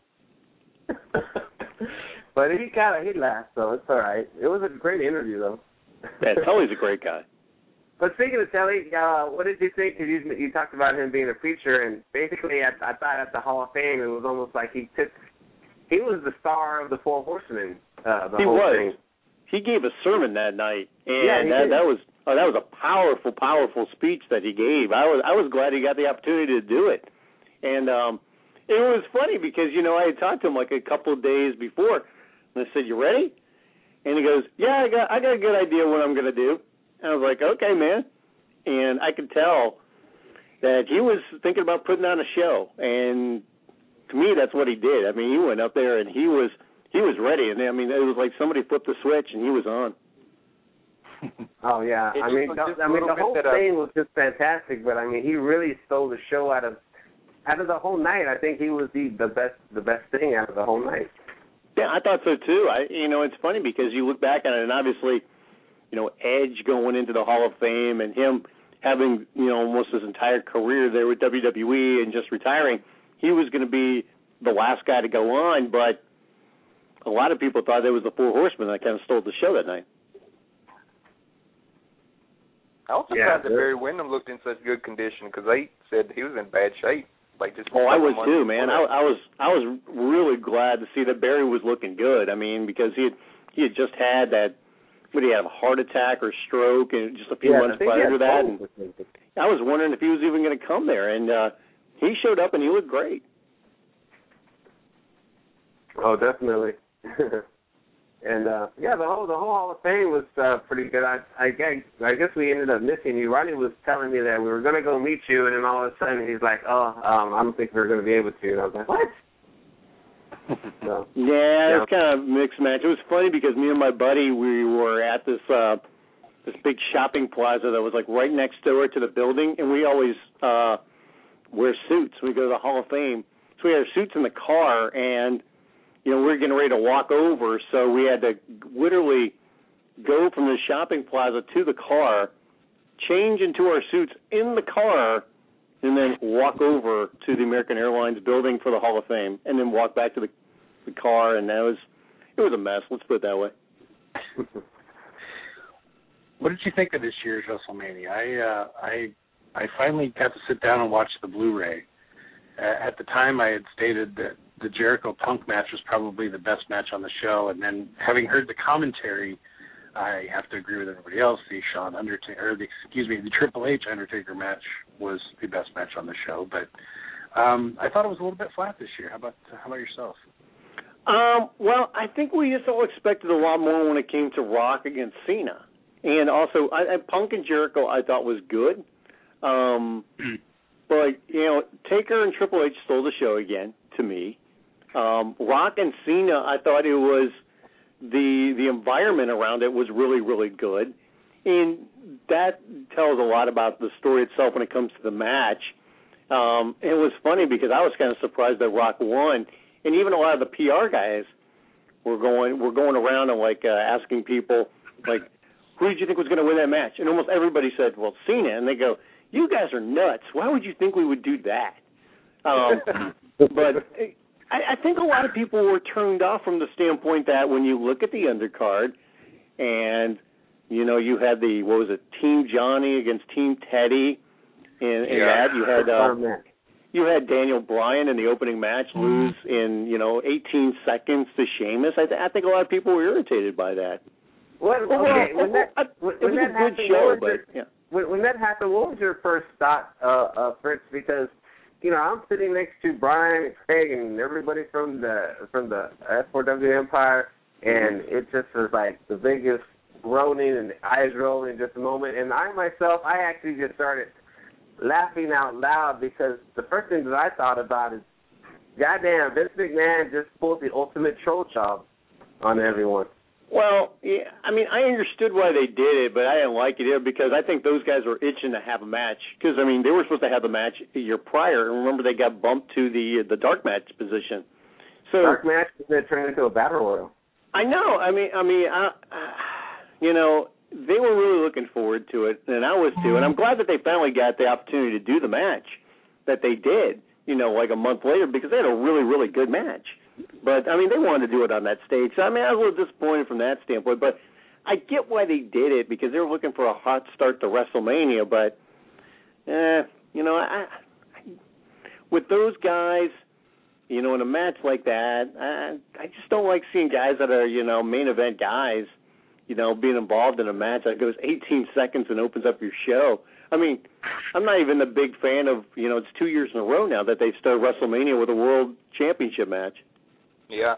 But he kind of he laughed, so it's all right. It was a great interview, though. Yeah, Tully's a great guy. But speaking of Tully, uh, what did you think? Because you, you talked about him being a preacher, and basically, I, I thought at the Hall of Fame, it was almost like he took. He was the star of the Four Horsemen. Uh, the He whole was. thing. He gave a sermon that night, and Yeah, he that, did. that was oh, that was a powerful, powerful speech that he gave. I was I was glad he got the opportunity to do it, and um, it was funny because you know I had talked to him like a couple of days before, and I said, "You ready?" And he goes, "Yeah, I got I got a good idea what I'm going to do." And I was like, "Okay, man," and I could tell that he was thinking about putting on a show, and to me, that's what he did. I mean, he went up there and he was. He was ready, and I mean, it was like somebody flipped the switch, and he was on. Oh yeah, It I mean, just- the, just a I mean, little the bit whole that, uh, thing was just fantastic. But I mean, he really stole the show out of out of the whole night. I think he was the the best the best thing out of the whole night. Yeah, I thought so too. I, you know, it's funny because you look back on it, and obviously, you know, Edge going into the Hall of Fame, and him having, you know, almost his entire career there with W W E and just retiring, he was going to be the last guy to go on, but a lot of people thought it was the Four Horsemen that kind of stole the show that night. I was Yeah, surprised that Barry Windham looked in such good condition because they said he was in bad shape. Like just Oh, I was months too, man. I, before. I was I was really glad to see that Barry was looking good. I mean, because he had he had just had that, what, he had a heart attack or stroke, and just a few Yeah, I months think he prior to had that. both, And I think. I was wondering if he was even going to come there, and uh, he showed up and he looked great. Oh, definitely. And uh, yeah, the whole the whole Hall of Fame was uh, pretty good. I I guess I guess we ended up missing you. Ronnie was telling me that we were going to go meet you, and then all of a sudden he's like, "Oh, um, I don't think we're going to be able to." And I was like, "What?" So, yeah, yeah. it was kind of a mixed match. It was funny because me and my buddy, we were at this uh, this big shopping plaza that was like right next door to the building, and we always uh, wear suits. We go to the Hall of Fame, so we had our suits in the car, and you know we were getting ready to walk over, so we had to literally go from the shopping plaza to the car, change into our suits in the car, and then walk over to the American Airlines building for the Hall of Fame, and then walk back to the, the car, and that was it was a mess. Let's put it that way. What did you think of this year's WrestleMania? I uh, I I finally got to sit down and watch the Blu-ray. Uh, at the time, I had stated that the Jericho Punk match was probably the best match on the show, and then having heard the commentary, I have to agree with everybody else. The Shawn Undertaker, or the, excuse me, the Triple H Undertaker match was the best match on the show. But um, I thought it was a little bit flat this year. How about how about yourself? Um, well, I think we just all expected a lot more when it came to Rock against Cena, and also I, I, Punk and Jericho I thought was good. Um, but you know, Taker and Triple H stole the show again to me. Um, Rock and Cena, I thought it was. The the environment around it was really, really good. And that tells a lot about the story itself when it comes to the match. Um, it was funny because I was kind of surprised that Rock won. And even a lot of the P R guys were going were going around and, like, uh, asking people, like, who did you think was going to win that match? And almost everybody said, well, Cena. And they go, you guys are nuts. Why would you think we would do that? Um, but... I think a lot of people were turned off from the standpoint that when you look at the undercard and, you know, you had the, what was it, Team Johnny against Team Teddy, and, and yeah. that you had uh, you had Daniel Bryan in the opening match lose in, you know, eighteen seconds to Sheamus. I, th- I think a lot of people were irritated by that. Well, okay, when that, when, it was when a that good happened, show, your, but, yeah. When, when that happened, what was your first thought, uh, uh, Fritz? Because you know, I'm sitting next to Brian and Craig and everybody from the from the F four W Empire, and it just was like the biggest groaning and eyes rolling just a moment. And I myself, I actually just started laughing out loud because the first thing that I thought about is, goddamn, Vince McMahon just pulled the ultimate troll job on everyone. Well, yeah, I mean, I understood why they did it, but I didn't like it either because I think those guys were itching to have a match. Because, I mean, they were supposed to have the match a year prior, and remember they got bumped to the the dark match position. So dark match that turned into a battle royal. I know. I mean, I mean, I, uh, you know, they were really looking forward to it, and I was too. And I'm glad that they finally got the opportunity to do the match that they did. You know, like a month later, because they had a really, really good match. But, I mean, they wanted to do it on that stage. So, I mean, I was a little disappointed from that standpoint. But I get why they did it, because they were looking for a hot start to WrestleMania. But, eh, you know, I, I, with those guys, you know, in a match like that, I, I just don't like seeing guys that are, you know, main event guys, you know, being involved in a match that goes eighteen seconds and opens up your show. I mean, I'm not even a big fan of, you know, it's two years in a row now that they've started WrestleMania with a World Championship match. Yeah.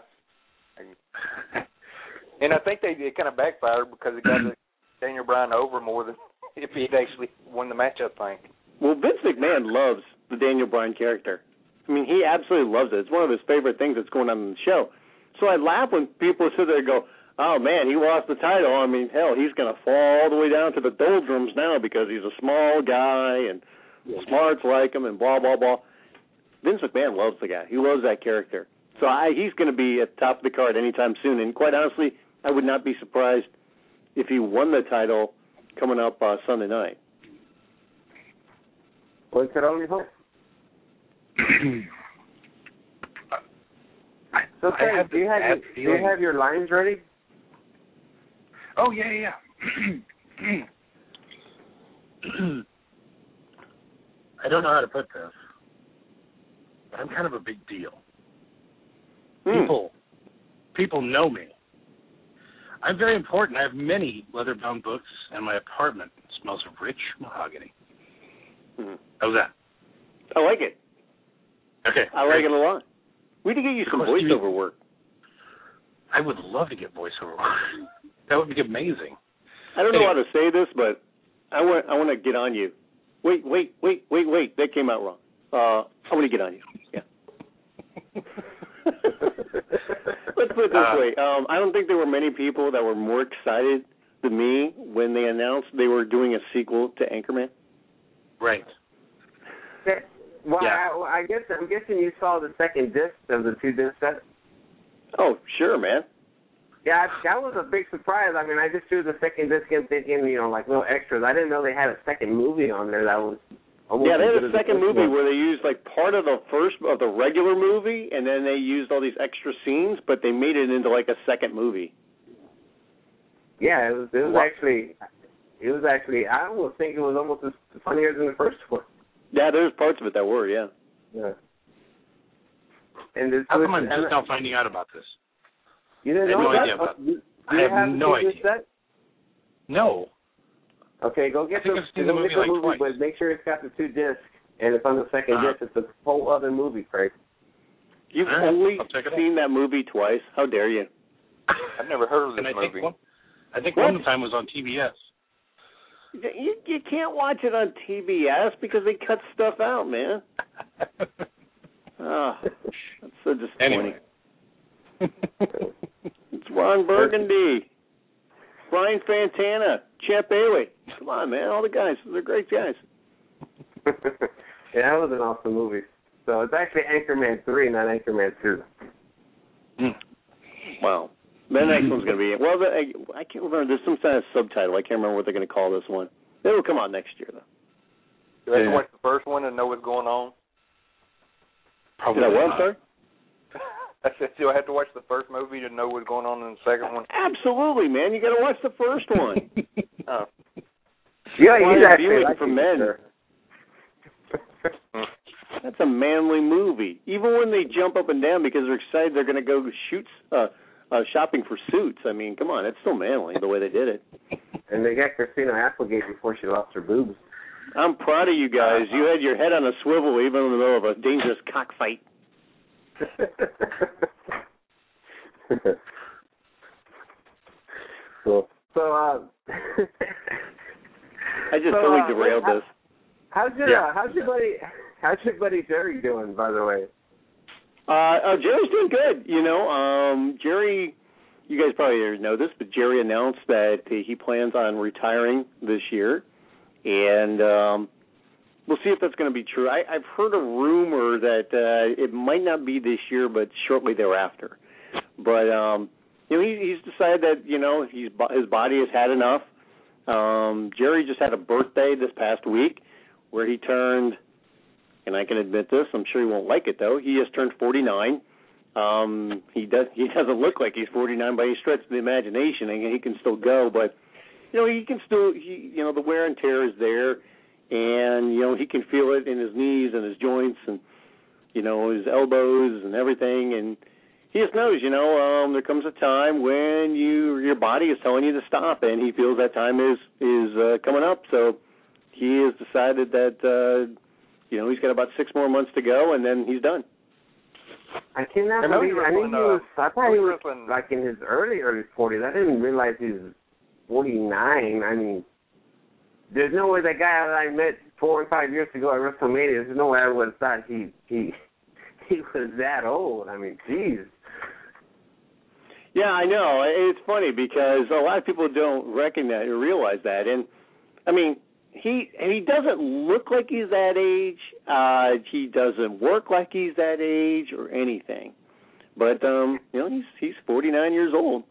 And I think they it kind of backfired because it got Daniel Bryan over more than if he'd actually won the match, I think. Well, Vince McMahon loves the Daniel Bryan character. I mean, he absolutely loves it. It's one of his favorite things that's going on in the show. So I laugh when people sit there and go, oh, man, he lost the title. I mean, hell, he's going to fall all the way down to the doldrums now because he's a small guy and smarts like him and blah, blah, blah. Vince McMahon loves the guy. He loves that character. So I, he's going to be at the top of the card anytime soon. And quite honestly, I would not be surprised if he won the title coming up uh, Sunday night. Well, could only hope. So, Craig, do you have your, do you have your lines ready? Oh yeah, yeah. I don't know how to put this, but I'm kind of a big deal. People, mm. people know me. I'm very important. I have many leather-bound books, and my apartment smells of rich mahogany. Mm. How's that? I like it. Okay. I like it a lot. We need to get you some voiceover work. I would love to get voiceover work. That would be amazing. I don't know how to say this, but I want I want to get on you. Wait, wait, wait, wait, wait. That came out wrong. Uh, I want to get on you. Yeah. put it this Uh, way. Um, I don't think there were many people that were more excited than me when they announced they were doing a sequel to Anchorman. Right. Well, Yeah. I, I guess I'm guessing you saw the second disc of the two disc set. Oh, sure, man. Yeah, that was a big surprise. I mean, I just threw the second disc in thinking, you know, like little extras. I didn't know they had a second movie on there that was almost Yeah, they as had good a as the second first movie one. where they used like part of the first of the regular movie, and then they used all these extra scenes, but they made it into like a second movie. Yeah, it was. It was Wow. actually. It was actually. I almost think it was almost as funnier than the first one. Yeah, there's parts of it that were, yeah. Yeah. And this How was, come I'm just and- now finding out about this? You didn't I have know no that? idea about Do, do I you have have no the two disc idea. set? No. Okay, go get I think the, I've seen go the get movie like twice. but make sure it's got the two discs, and it's on the second Uh-huh. disc. It's a whole other movie, Craig. You've All right, only I'll check it out. seen that movie twice. How dare you? I've never heard of this And I movie. think one, I think What? one time was on T B S. You, you can't watch it on T B S because they cut stuff out, man. Oh, that's so disappointing. Anyway. It's Ron Burgundy, Brian Fantana, Champ Bailey. Come on, man. All the guys. They're great guys. Yeah, that was an awesome movie. So it's actually Anchorman three, not Anchorman two. Mm. Wow. The next one's going to be, well, the, I, I can't remember. There's some kind of subtitle. I can't remember what they're going to call this one. It'll come out next year, though. Do I have to Yeah. watch the first one and know what's going on? Probably Did I what, not. sorry? I said, do I have to watch the first movie to know what's going on in the second one? Absolutely, man. You got to watch the first one. Oh. Yeah, Why he's is actually viewing like for it, men? sir. That's a manly movie. Even when they jump up and down because they're excited they're going to go shoot uh, uh, shopping for suits. I mean, come on, it's still manly the way they did it. And they got Christina Applegate before she lost her boobs. I'm proud of you guys. You had your head on a swivel even in the middle of a dangerous cockfight. Cool. So, uh, I just so, totally uh, derailed how, this. How's your Yeah. uh, How's your buddy How's your buddy Jerry doing, by the way? Uh, oh, Jerry's doing good. You know, um, Jerry, you guys probably already know this, but Jerry announced that he plans on retiring this year, and um, we'll see if that's going to be true. I, I've heard a rumor that uh, it might not be this year, but shortly thereafter. But um, you know, he, he's decided that you know he's his body has had enough. Um, Jerry just had a birthday this past week where he turned. And I can admit this. I'm sure he won't like it though. He has turned forty-nine. Um, he does. He doesn't look like he's forty-nine by any stretch of the imagination, and he can still go. But you know, he can still. He, you know, the wear and tear is there, and you know, he can feel it in his knees and his joints, and you know, his elbows and everything. And he just knows. You know, um, there comes a time when you your body is telling you to stop, and he feels that time is is uh, coming up. So he has decided that. Uh, You know, he's got about six more months to go, and then he's done. I cannot I know believe. he I knew wrestling, he was. I thought he was wrestling- like in his early early forties. I didn't realize he was forty-nine. I mean, there's no way that guy that I met four and five years ago at WrestleMania. There's no way I would have thought he he he was that old. I mean, jeez. Yeah, I know. It's funny because a lot of people don't recognize or realize that. And, I mean, he he doesn't look like he's that age. Uh, he doesn't work like he's that age or anything. But, um, you know, he's he's forty-nine years old.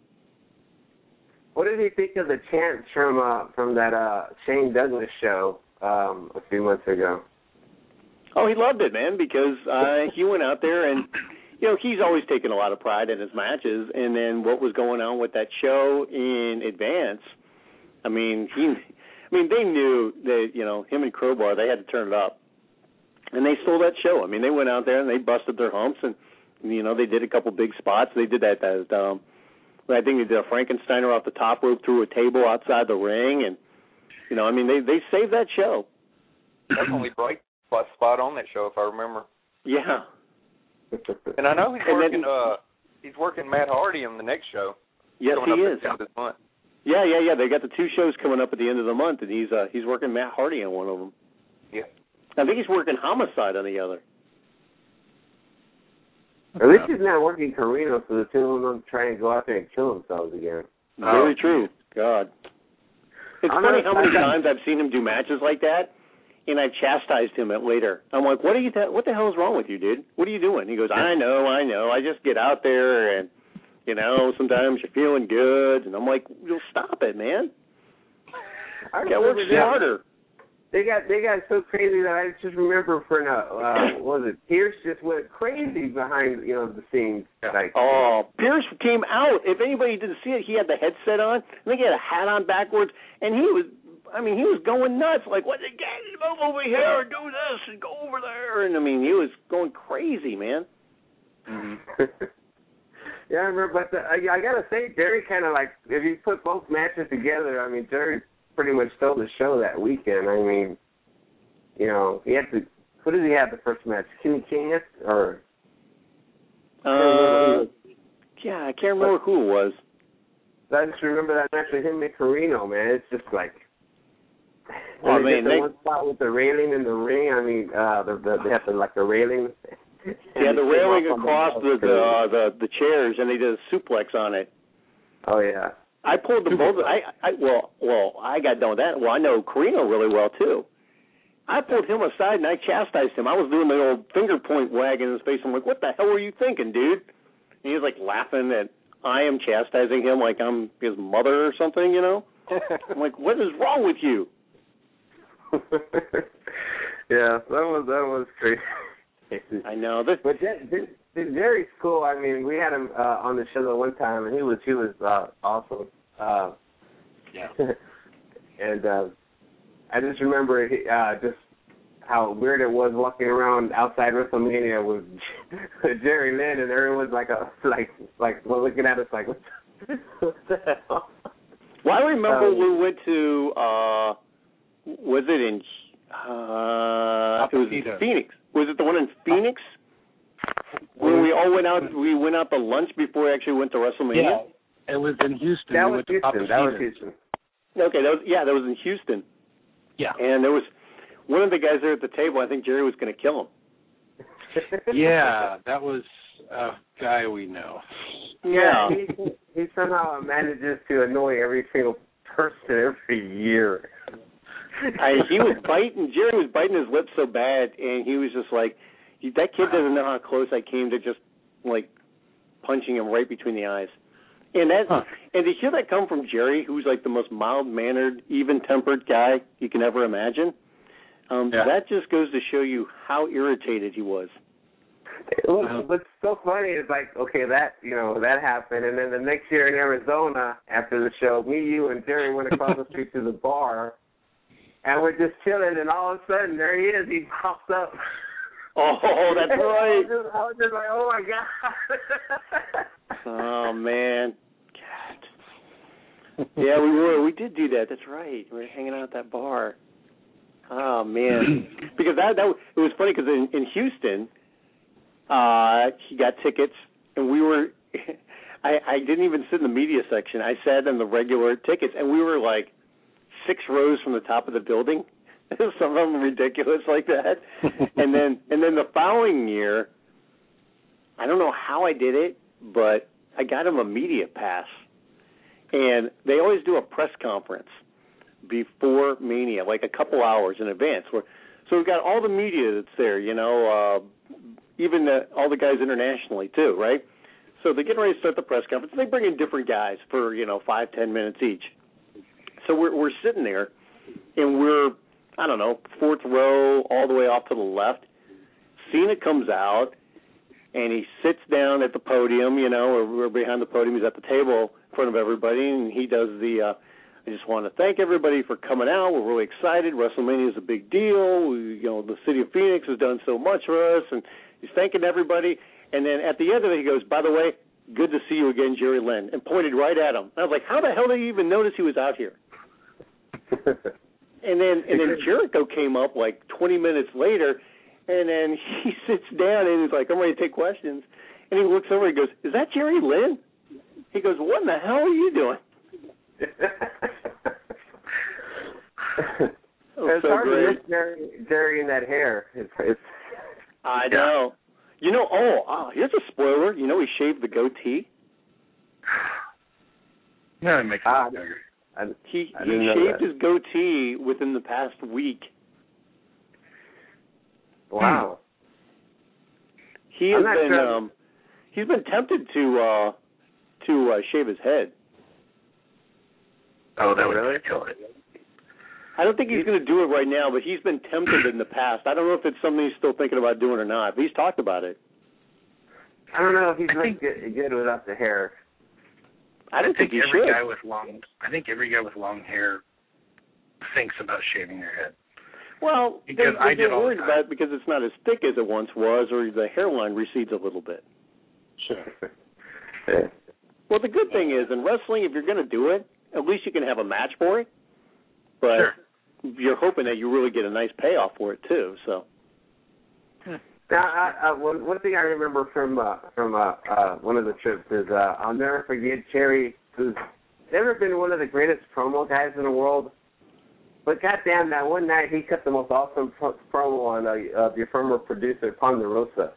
What did he think of the chants from uh, from that uh, Shane Douglas show um, a few months ago? Oh, he loved it, man, because uh, he went out there and, you know, he's always taken a lot of pride in his matches. And then what was going on with that show in advance, I mean, he, I mean, they knew that, you know, him and Crowbar, they had to turn it up. And they stole that show. I mean, they went out there and they busted their humps and, you know, they did a couple big spots. They did that, that um, I think they did a Frankensteiner off the top rope through a table outside the ring. And, you know, I mean, they, they saved that show. Definitely bright spot spot on that show, if I remember. Yeah. And I know he's And working. then- uh, he's working Matt Hardy in the next show. Yes, coming he up is. at the end of this month. Yeah, yeah, yeah. They got the two shows coming up at the end of the month, and he's uh, he's working Matt Hardy on one of them. Yeah. I think he's working Homicide on the other. At least he's not working Carino, so the two of them trying to go out there and kill themselves again. Very true. God. It's I'm funny not- how many times I've seen him do matches like that, and I've chastised him at later. I'm like, what are you? Th- what the hell is wrong with you, dude? What are you doing? He goes, I know, I know. I just get out there and, you know, sometimes you're feeling good. And I'm like, you'll stop it, man. I You gotta work remember smarter. They got they got so crazy that I just remember for now, uh, what was it? Pierce just went crazy behind you know the scenes. Like, Oh, Pierce came out. If anybody didn't see it, he had the headset on. I think he had a hat on backwards, and he was, I mean, he was going nuts. Like, what the gang, move over here and do this and go over there. And, I mean, he was going crazy, man. Mm-hmm. Yeah, I remember, but the, I, I got to say, Jerry kind of like, if you put both matches together, I mean, Jerry pretty much stole the show that weekend. I mean, you know, he had to, who did he have the first match? Kenny King or? Uh, yeah, I can't remember who it was. I just remember that match with him and Carino, man. It's just like, Oh, and man, the they- one spot with the railing in the ring. I mean, uh, the, the, they have to like the railing. Yeah, the railing across the the, uh, uh, the the chairs, and they did a suplex on it. Oh yeah. I pulled the both. I, I well, well, I got done with that. Well, I know Carino really well too. I pulled him aside and I chastised him. I was doing the old finger point wag in his face. I'm like, "What the hell were you thinking, dude?" And he was like laughing that I am chastising him like I'm his mother or something, you know. I'm like, "What is wrong with you?" Yeah, that was that was crazy. I know this. But Jer- Jer- Jerry's cool. I mean, we had him uh, on the show the one time, and he was he was uh, awesome. Uh, Yeah. and uh, I just remember he, uh, just how weird it was walking around outside WrestleMania with Jerry Lynn, and everyone's like a like like well, looking at us like what the, what the hell? Well, I remember Um, we went to. uh Was it in? Uh, it was in Altadena. Phoenix. Was it the one in Phoenix? When we all went out, we went out to lunch before we actually went to WrestleMania. Yeah, it was in Houston. That we was went to Houston. That was Papagena's. Houston. Okay, that was yeah, that was in Houston. Yeah. And there was one of the guys there at the table. I think Jerry was going to kill him. Yeah, that was a guy we know. Yeah. he, he somehow manages to annoy every single person every year. I, he was biting. Jerry was biting his lips so bad, and he was just like, "That kid doesn't know how close I came to just like punching him right between the eyes." And that, Huh. and to hear that come from Jerry, who's like the most mild-mannered, even-tempered guy you can ever imagine, um, Yeah. that just goes to show you how irritated he was. Look, what's so funny is like, okay, that you know that happened, and then the next year in Arizona, after the show, me, you, and Jerry went across the street to the bar, and we're just chilling, and all of a sudden there he is. He pops up. Oh, that's I was right. just, I was just like, oh my god. Oh man, God. Yeah, we were. We did do that. That's right. We were hanging out at that bar. Oh man, because that that it was funny because in, in Houston, uh, he got tickets, and we were. I I didn't even sit in the media section. I sat in the regular tickets, and we were like six rows from the top of the building. Some of them ridiculous like that. and then and then the following year, I don't know how I did it, but I got him a media pass. And they always do a press conference before Mania, like a couple hours in advance. Where, so we've got all the media that's there, you know, uh, even the, all the guys internationally too, right? So they're getting ready to start the press conference. They bring in different guys for, you know, five, ten minutes each. So we're we're sitting there, and we're, I don't know, fourth row all the way off to the left. Cena comes out, and he sits down at the podium, you know, or we're behind the podium. He's at the table in front of everybody, and he does the, uh, I just want to thank everybody for coming out. We're really excited. WrestleMania is a big deal. We, you know, the city of Phoenix has done so much for us, and he's thanking everybody. And then at the end of it, he goes, by the way, good to see you again, Jerry Lynn, and pointed right at him. I was like, how the hell did you even notice he was out here? And then and then Jericho came up like twenty minutes later, and then he sits down and he's like, I'm ready to take questions. And he looks over and goes, is that Jerry Lynn? He goes, what in the hell are you doing? Oh, it's so hard great. to miss Jerry, Jerry in that hair. It's, it's, I know. You know, oh, oh, here's a spoiler. You know he shaved the goatee? No, it makes Ah, sense. I, he I he didn't know shaved that. his goatee within the past week. Wow. He I'm has not been sure. um, he's been tempted to uh, to uh, shave his head. Oh, that would Really? kill it. I don't think he's going to do it right now, but he's been tempted in the past. I don't know if it's something he's still thinking about doing or not, but he's talked about it. I don't know if he's I really think- good, good without the hair. I don't think, think he every should. guy with long. I think every guy with long hair thinks about shaving their head. Well, Because they're, I they're did all the worried time. about it because it's not as thick as it once was, or the hairline recedes a little bit. Sure. Yeah. Well, the good thing is in wrestling, if you're going to do it, at least you can have a match for it. But Sure. you're hoping that you really get a nice payoff for it too. So. Now, I, uh, one, one thing I remember from uh, from uh, uh, one of the trips is uh, I'll never forget Cherry, who's never been one of the greatest promo guys in the world. But goddamn, that one night he cut the most awesome pro- promo on uh, of your former producer Ponderosa.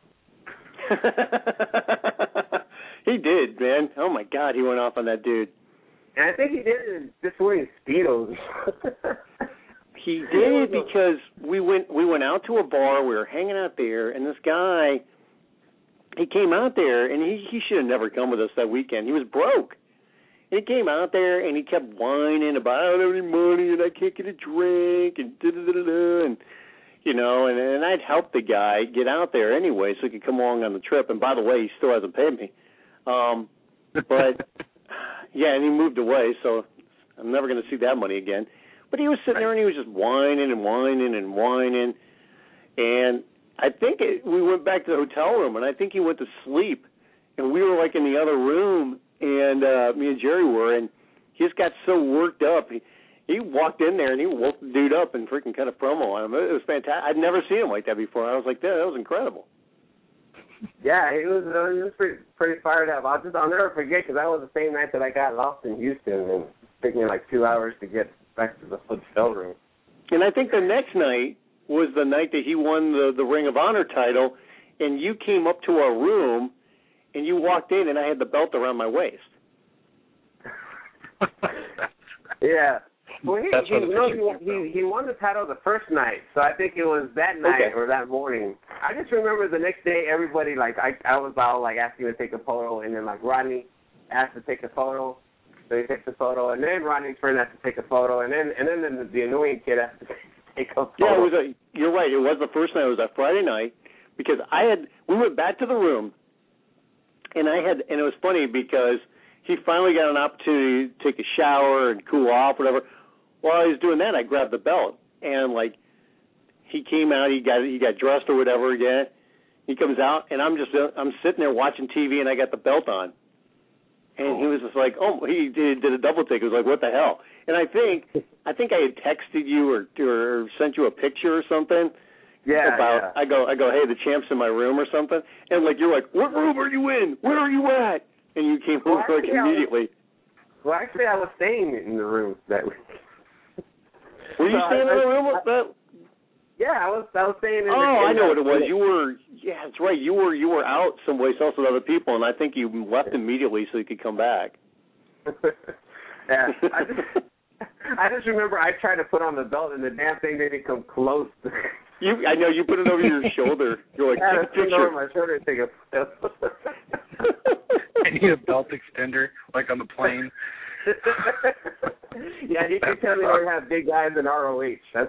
He did, man. Oh my God, he went off on that dude. And I think he did it just wearing Speedos. He did because we went we went out to a bar. We were hanging out there, and this guy, he came out there, and he he should have never come with us that weekend. He was broke. And he came out there, and he kept whining about I don't have any money, and I can't get a drink, and da da da da, and you know, and and I'd helped the guy get out there anyway, so he could come along on the trip. And by the way, he still hasn't paid me. Um, but yeah, and he moved away, so I'm never going to see that money again. But he was sitting there and he was just whining and whining and whining. And I think it, we went back to the hotel room, and I think he went to sleep. And we were like in the other room, and uh, me and Jerry were, and he just got so worked up. He, he walked in there and he woke the dude up and freaking cut a promo on him. It was fantastic. I'd never seen him like that before. I was like, that, that was incredible. Yeah, he was uh, he was pretty pretty fired up. I'll just I'll never forget because that was the same night that I got lost in Houston, and it took me like two hours to get back to the hotel room. And I think the next night was the night that he won the the Ring of Honor title, and you came up to our room, and you walked in, and I had the belt around my waist. Yeah. Well, he, That's he, what the no, picture he, he, he won the title the first night, so I think it was that night Okay. or that morning. I just remember the next day, everybody, like, I I was all, like, asking to take a photo, and then, like, Rodney asked to take a photo, so he takes a photo, and then Rodney's friend asked to take a photo, and then and then the, the annoying kid asked to take a photo. Yeah, it was a, you're right. It was the first night. It was a Friday night because I had we went back to the room, and I had and it was funny because he finally got an opportunity to take a shower and cool off, whatever. While I was doing that, I grabbed the belt, and like he came out, he got he got dressed or whatever again. He comes out, and I'm just I'm sitting there watching T V, and I got the belt on. And he was just like, oh, he did, did a double take. He was like, what the hell? And I think I think I had texted you or or sent you a picture or something. Yeah, About yeah. I go I go, hey, the champ's in my room or something. And like you're like, what room are you in? Where are you at? And you came Well, over like actually, I was- immediately. Well, actually, I was staying in the room that week. Were you So staying I- in the I- room with that? Yeah, I was I was staying in the Oh, in I know the- what it was. You were, yeah, that's right. You were you were out someplace else with other people, and I think you left immediately so you could come back. Yeah, I just I just remember I tried to put on the belt, and the damn thing didn't come close. You, I know you put it over your shoulder. You're like, I had take a to put it picture. over my shoulder and take a I need a belt extender, like on the plane. Yeah, you can tell me they have big guys in R O H. That's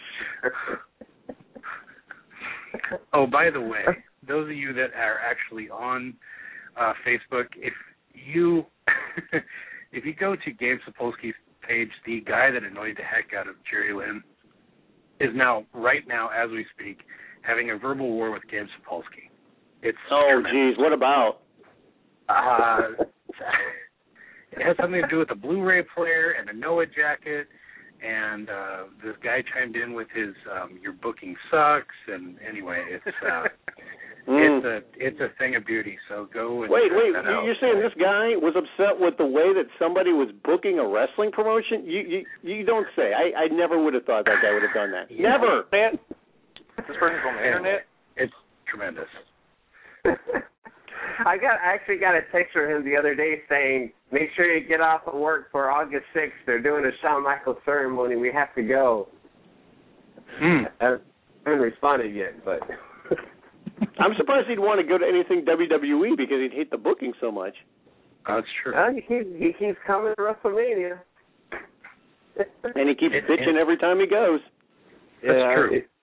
Oh, by the way, those of you that are actually on uh, Facebook, if you if you go to Gabe Sapolsky's page, the guy that annoyed the heck out of Jerry Lynn is now, right now, as we speak, having a verbal war with Gabe Sapolsky. It's Oh, tremendous. geez, what about? Uh, it has something to do with a Blu-ray player and a Noah jacket, and uh, this guy chimed in with his um, "your booking sucks," and anyway, it's uh, Mm. it's a it's a thing of beauty. So go and Wait, check wait, that you- out. you're saying this guy was upset with the way that somebody was booking a wrestling promotion? You you, you don't say. I, I never would have thought that guy would have done that. Yeah. Never. This person's on the internet. It's tremendous. I got I actually got a text from him the other day saying, make sure you get off of work for August sixth. They're doing a Shawn Michaels ceremony. We have to go. Hmm. I haven't responded yet, but... I'm surprised he'd want to go to anything W W E because he'd hate the booking so much. Oh, that's true. Well, he, keeps, he keeps coming to WrestleMania. And he keeps It- bitching it- every time he goes. That's yeah, true. It,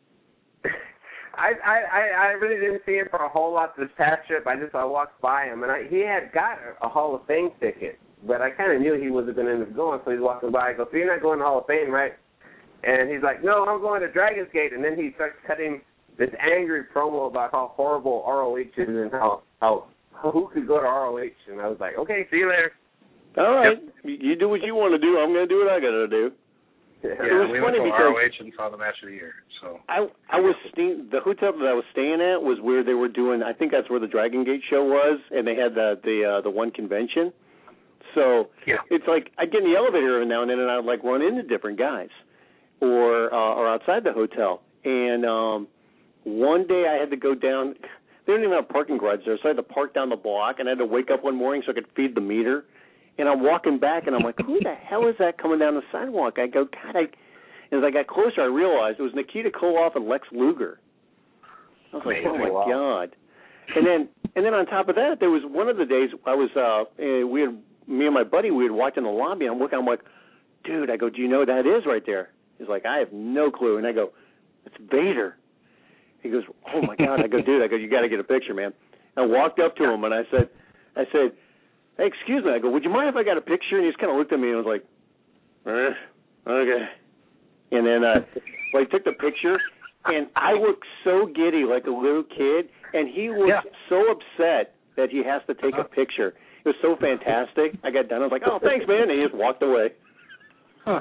I, I I I really didn't see him for a whole lot this past trip. I just I walked by him, and I, he had got a Hall of Fame ticket, but I kind of knew he wasn't going to end up going, so he's walking by. I go, so you're not going to Hall of Fame, right? And he's like, no, I'm going to Dragon's Gate. And then he starts cutting this angry promo about how horrible R O H is and how, how who could go to R O H. And I was like, okay, see you later. All right. Yep. You do what you want to do. I'm going to do what I got to do. Yeah, It was we funny went to because R O H and saw the match of the year. So I I was staying, the hotel that I was staying at was where they were doing, I think that's where the Dragon Gate show was, and they had the the uh, the one convention. So yeah. it's like I get in the elevator every now and then, and I would like run into different guys, or uh, or outside the hotel. And um, one day I had to go down. They didn't even have a parking garage there, so I had to park down the block, and I had to wake up one morning so I could feed the meter. And I'm walking back, and I'm like, who the hell is that coming down the sidewalk? I go, God, I... And as I got closer, I realized it was Nikita Koloff and Lex Luger. I was like, oh, my Wow. God. And then and then on top of that, there was one of the days I was, uh, we had, me and my buddy, we had walked in the lobby, and I'm looking, I'm like, dude, I go, do you know who that is right there? He's like, I have no clue. And I go, it's Vader. He goes, oh, my God. I go, dude, I go, you got to get a picture, man. And I walked up to him, and I said, I said, hey, excuse me. I go, would you mind if I got a picture? And he just kind of looked at me and was like, eh, okay. And then uh, well, he took the picture, and I looked so giddy like a little kid, and he was Yeah. so upset that he has to take a picture. It was so fantastic. I got done. I was like, oh, thanks, man. And he just walked away. Huh.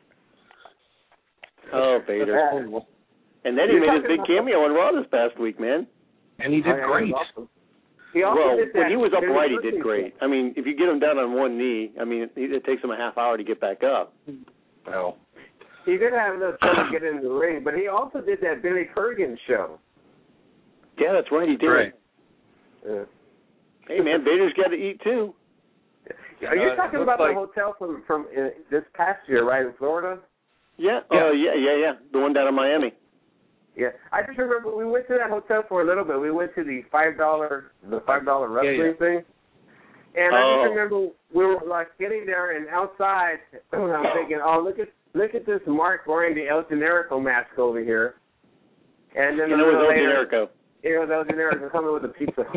Oh, Vader. And then he You're made his talking big about cameo on Raw this past week, man. And he did Oh, yeah, great. that was awesome. He also Well, did that when he was Billy upright, he did Corgan great. show. I mean, if you get him down on one knee, I mean, it, it takes him a half hour to get back up. Well, He did have a little trouble getting in the ring, but he also did that Billy Corgan show. Yeah, that's right, he did. Right. Yeah. Hey, man, Vader's got to eat, too. Are you Uh, talking looks about like- the hotel from from uh, this past year, right, in Florida? Yeah. Oh, yeah, yeah, yeah. The one down in Miami. Yeah, I just remember we went to that hotel for a little bit. We went to the five dollar the five dollar wrestling Yeah, yeah. thing, and I Oh. just remember we were like getting there and outside. I'm thinking, oh look at look at this Mark wearing the El Generico mask over here, and then You a know, it little was El later, Generico. it was El Generico coming with a pizza.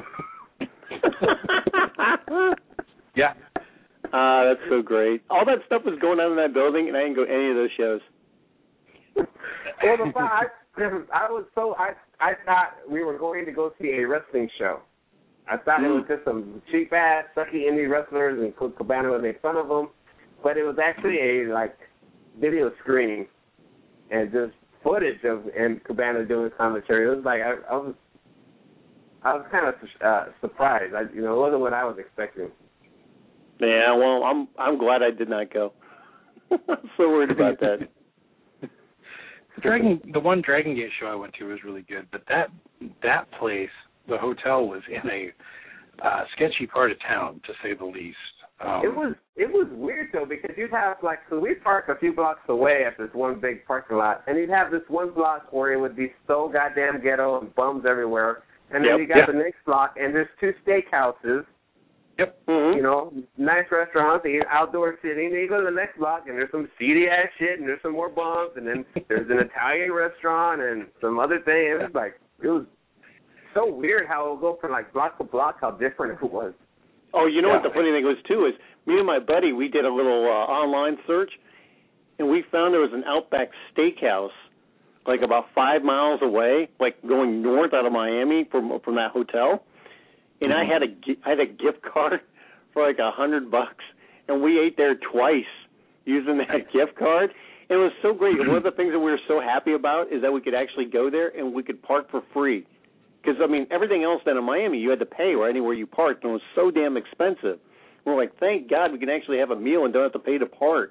yeah. Ah, that's so great. All that stuff was going on in that building, and I didn't go to any of those shows. Well, the I, I was so I I thought we were going to go see a wrestling show. I thought it was just some cheap ass sucky indie wrestlers and Colt Cabana would make fun of them, but it was actually a like video screening and just footage of and Cabana doing commentary. It was like I, I was I was kind of uh, surprised. I, you know, it wasn't what I was expecting. Yeah, well, I'm I'm glad I did not go. I'm so worried about that. The Dragon, the one Dragon Gate show I went to was really good, but that that place, the hotel, was in a uh, sketchy part of town, to say the least. Um, It was it was weird though because you'd have like so we parked a few blocks away at this one big parking lot, and you'd have this one block where it would be so goddamn ghetto and bums everywhere, and then Yep, you got yep. the next block and there's two steakhouses, Yep. Mm-hmm. you know, nice restaurants, and outdoor sitting. Then you go to the next block and there's some seedy ass shit, and there's some more bums, and then there's an Italian restaurant and some other thing. It was like it was so weird how it would go from like block to block, how different it was. Oh, you know Yeah. what the funny thing was, too, is me and my buddy, we did a little uh, online search, and we found there was an Outback Steakhouse, like about five miles away, like going north out of Miami from from that hotel. And I had a gi- I had a gift card for like a hundred bucks, and we ate there twice using that gift card. And it was so great. And one of the things that we were so happy about is that we could actually go there and we could park for free. Because, I mean, everything else down in Miami, you had to pay or anywhere you parked, and it was so damn expensive. We're like, thank God we can actually have a meal and don't have to pay to park.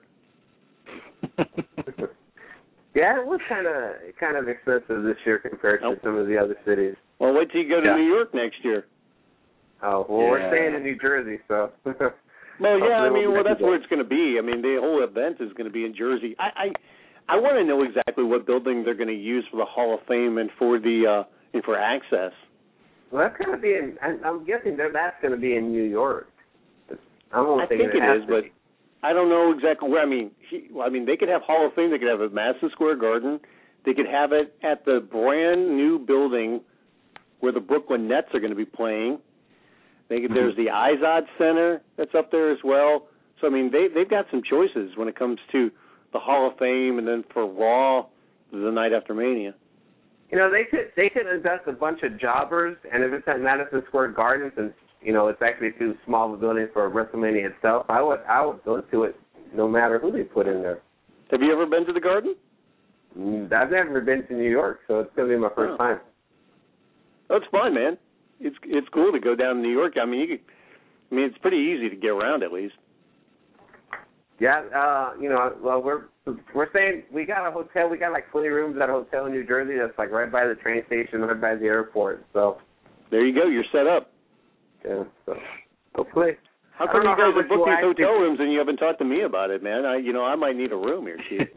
Yeah, it was kind of kind of expensive this year compared to Nope. some of the other cities. Well, wait till you go to Yeah. New York next year. Oh, well, Yeah. we're staying in New Jersey, so. Well, yeah, I Hopefully mean, we'll well, be that's where it's going to be. I mean, the whole event is going to be in Jersey. I, I, I want to know exactly what building they're going to use for the Hall of Fame and for the uh, and for access. Well, that's going to be in. I'm, I'm guessing that that's going to be in New York. I'm I think it has is, to but be. I don't know exactly where. I mean, he, well, I mean, they could have Hall of Fame. They could have it at Madison Square Garden. They could have it at the brand new building where the Brooklyn Nets are going to be playing. They could, There's the Izod Center that's up there as well. So I mean, they they've got some choices when it comes to the Hall of Fame, and then for Raw the night after Mania. You know, they could they could invest a bunch of jobbers, and if it's at Madison Square Garden, since you know it's actually too small of a building for WrestleMania itself, I would I would go to it no matter who they put in there. Have you ever been to the Garden? I've never been to New York, so it's going to be my first Oh. time. That's fun, man. It's it's cool to go down to New York. I mean, you could, I mean, it's pretty easy to get around at least. Yeah, uh, you know, well, we're we're saying we got a hotel. We got like twenty rooms at a hotel in New Jersey that's like right by the train station, right by the airport. So There you go. You're set up. yeah, so hopefully. How I come don't you know how guys much have booked we'll these actually- hotel rooms and you haven't talked to me about it, man? I, you know, I might need a room here, Chief.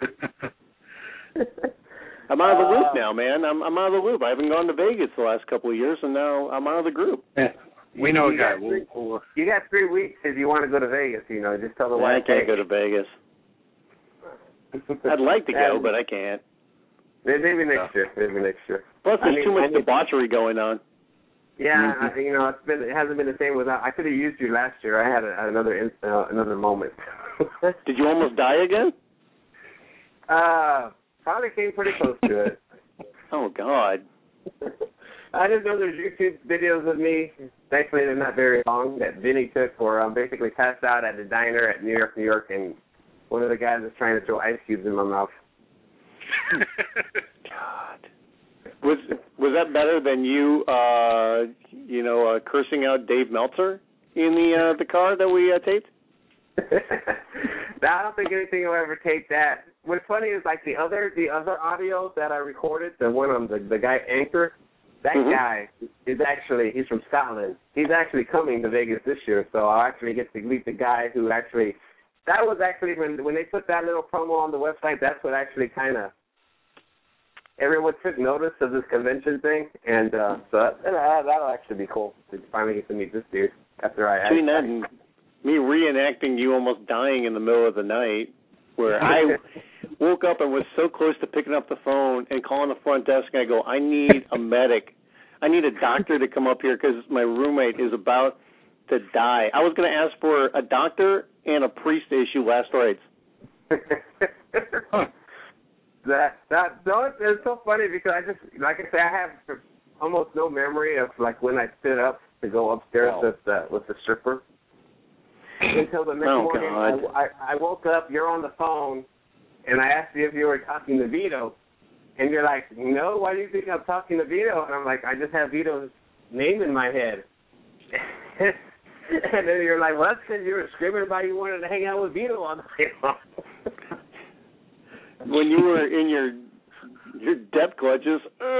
I'm out of the loop Uh, now, man. I'm I'm out of the loop. I haven't gone to Vegas the last couple of years, and now I'm out of the group. Yeah. We know a You guy. got We'll, three- we'll, You got three weeks if you want to go to Vegas. You know, just tell the I wife. can't hey. go to Vegas. I'd like to go, but I can't. Maybe next year. Maybe next year. Plus, there's I mean, too much I mean- debauchery going on. Yeah, Mm-hmm. I, you know, it's been it hasn't been the same without. I could have used you last year. I had a, another in, uh, another moment. Did you almost die again? uh, probably came pretty close to it. Oh God. I just know there's YouTube videos of me. Thankfully, they're not very long. That Vinny took where I'm basically passed out at the diner at New York, New York, and one of the guys is trying to throw ice cubes in my mouth. God. Was was that better than you, uh, you know, uh, cursing out Dave Meltzer in the uh, the car that we uh, taped? I don't think anything will ever take that. What's funny is like the other the other audio that I recorded, the one on the the guy Anchor, that Mhm. guy is actually he's from Scotland. He's actually coming to Vegas this year, so I'll actually get to meet the guy who actually. That was actually when when they put that little promo on the website. That's what actually kind of everyone took notice of this convention thing, and uh, so that, that'll actually be cool to finally get to meet this dude after I. Between I, that and me reenacting you almost dying in the middle of the night, where I woke up and was so close to picking up the phone and calling the front desk, and I go, I need a medic. I need a doctor to come up here because my roommate is about to die. I was going to ask for a doctor and a priest to issue last rites. huh. That that no, it's, it's so funny because I just like I say I have almost no memory of like when I stood up to go upstairs Oh. with the with the stripper until the next Oh, morning. God. I, I I woke up, you're on the phone, and I asked you if you were talking to Vito, and you're like, no, why do you think I'm talking to Vito? And I'm like, I just have Vito's name in my head. And then you're like, well, that's because you were screaming about you wanted to hang out with Vito all night long. When you were in your your death clutches,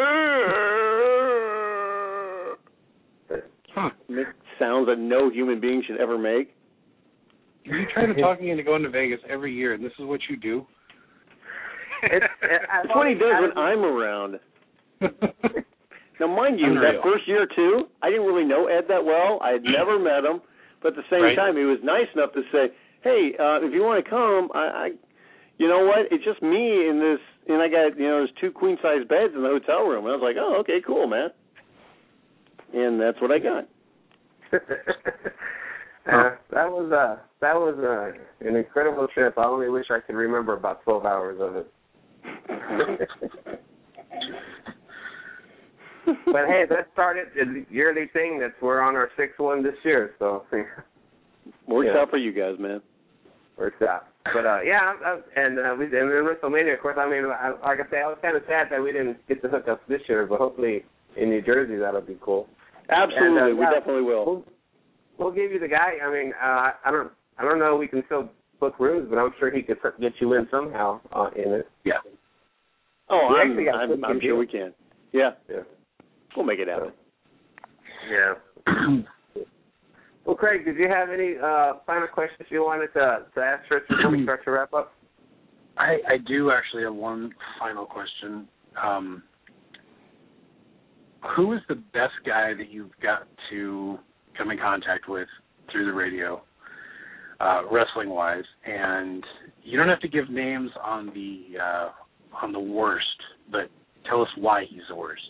Huh. make sounds that no human being should ever make. You try to talk me into going to Vegas every year, and this is what you do? It's, That's what he does when I'm around. Now, mind you, that Unreal. first year, too, I didn't really know Ed that well. I had never met him. But at the same Right. time, he was nice enough to say, hey, uh, if you want to come, I, I, you know what, it's just me in this, and I got, you know, there's two queen-size beds in the hotel room. And I was like, oh, okay, cool, man. And that's what I got. uh, that was uh, that was uh, an incredible trip. I only wish I could remember about twelve hours of it. But hey, that started the yearly thing. That's we're on our sixth one this year, so Works Yeah. out for you guys, man. works out. But uh, yeah, I, I, and uh, we and in WrestleMania, of course. I mean, I, like I say, I was kind of sad that we didn't get to hook up this year, but hopefully in New Jersey that'll be cool. Absolutely, And, uh, we yeah, definitely will. We'll, we'll give you the guy. I mean, uh, I don't, I don't know. We can still book rooms, but I'm sure he could get you in somehow uh, in it. Yeah. Oh, We I'm, actually got a I'm, pretty I'm good sure deal. we can. Yeah. Yeah. We'll make it happen. Yeah. Well, Craig, did you have any uh, final questions you wanted to, to ask Rich before we start to wrap up? I, I do actually have one final question. Um, who is the best guy that you've got to come in contact with through the radio, uh, wrestling-wise? And you don't have to give names on the uh, on the worst, but tell us why he's the worst.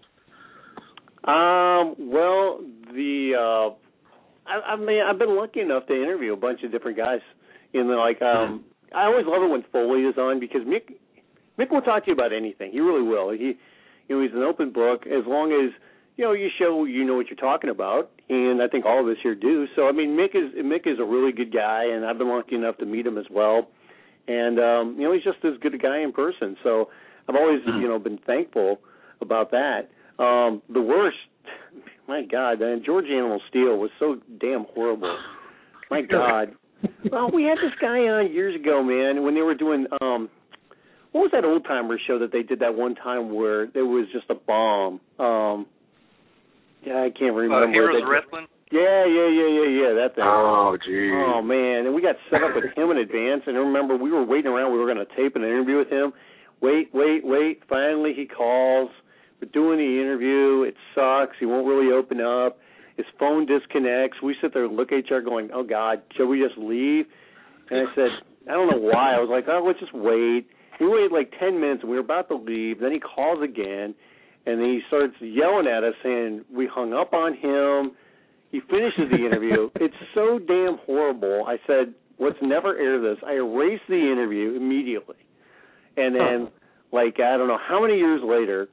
Um. Well, the uh, I, I mean, I've been lucky enough to interview a bunch of different guys. In the, like, um, I always love it when Foley is on because Mick Mick will talk to you about anything. He really will. He, you know, he's an open book as long as you know you show you know what you're talking about, and I think all of us here do. So I mean, Mick is Mick is a really good guy, and I've been lucky enough to meet him as well. And um, you know, he's just as good a guy in person. So I've always you know been thankful about that. Um, the worst, my God, man, George Animal Steel was so damn horrible. My God. Well, we had this guy on years ago, man, when they were doing, um, what was that old-timer show that they did that one time where there was just a bomb? Um, yeah, I can't remember. Uh, Heroes that, Wrestling? Yeah, yeah, yeah, yeah, yeah, that thing. Oh, geez. Oh, man, and we got set up with him in advance, and I remember we were waiting around. We were going to tape an interview with him. Wait, wait, wait. Finally, he calls. We're doing the interview. It sucks. He won't really open up. His phone disconnects. We sit there and look at each other going, oh, God, shall we just leave? And I said, I don't know why. I was like, oh, let's just wait. We waited like ten minutes, and we were about to leave. Then he calls again, and then he starts yelling at us, saying we hung up on him. He finishes the interview. It's so damn horrible. I said, let's never air this. I erased the interview immediately. And then, like, I don't know how many years later,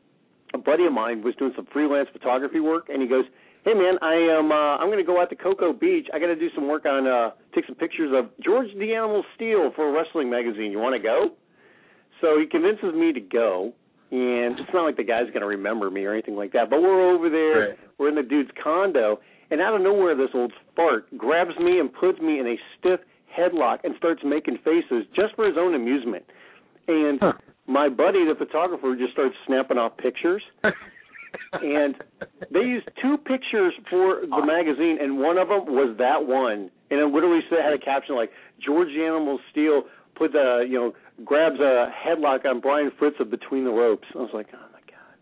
a buddy of mine was doing some freelance photography work, and he goes, hey, man, I am, uh, I'm going to go out to Cocoa Beach. I got to do some work on, uh, take some pictures of George the Animal Steel for a wrestling magazine. You want to go? So he convinces me to go, and it's not like the guy's going to remember me or anything like that, but we're over there. Right. We're in the dude's condo, and out of nowhere, this old fart grabs me and puts me in a stiff headlock and starts making faces just for his own amusement. And huh. my buddy, the photographer, just starts snapping off pictures. And they used two pictures for the magazine, and one of them was that one. And it literally said, had a caption like, George Animal Steel put the, you know, grabs a headlock on Brian Fritz of Between the Ropes. I was like, oh, my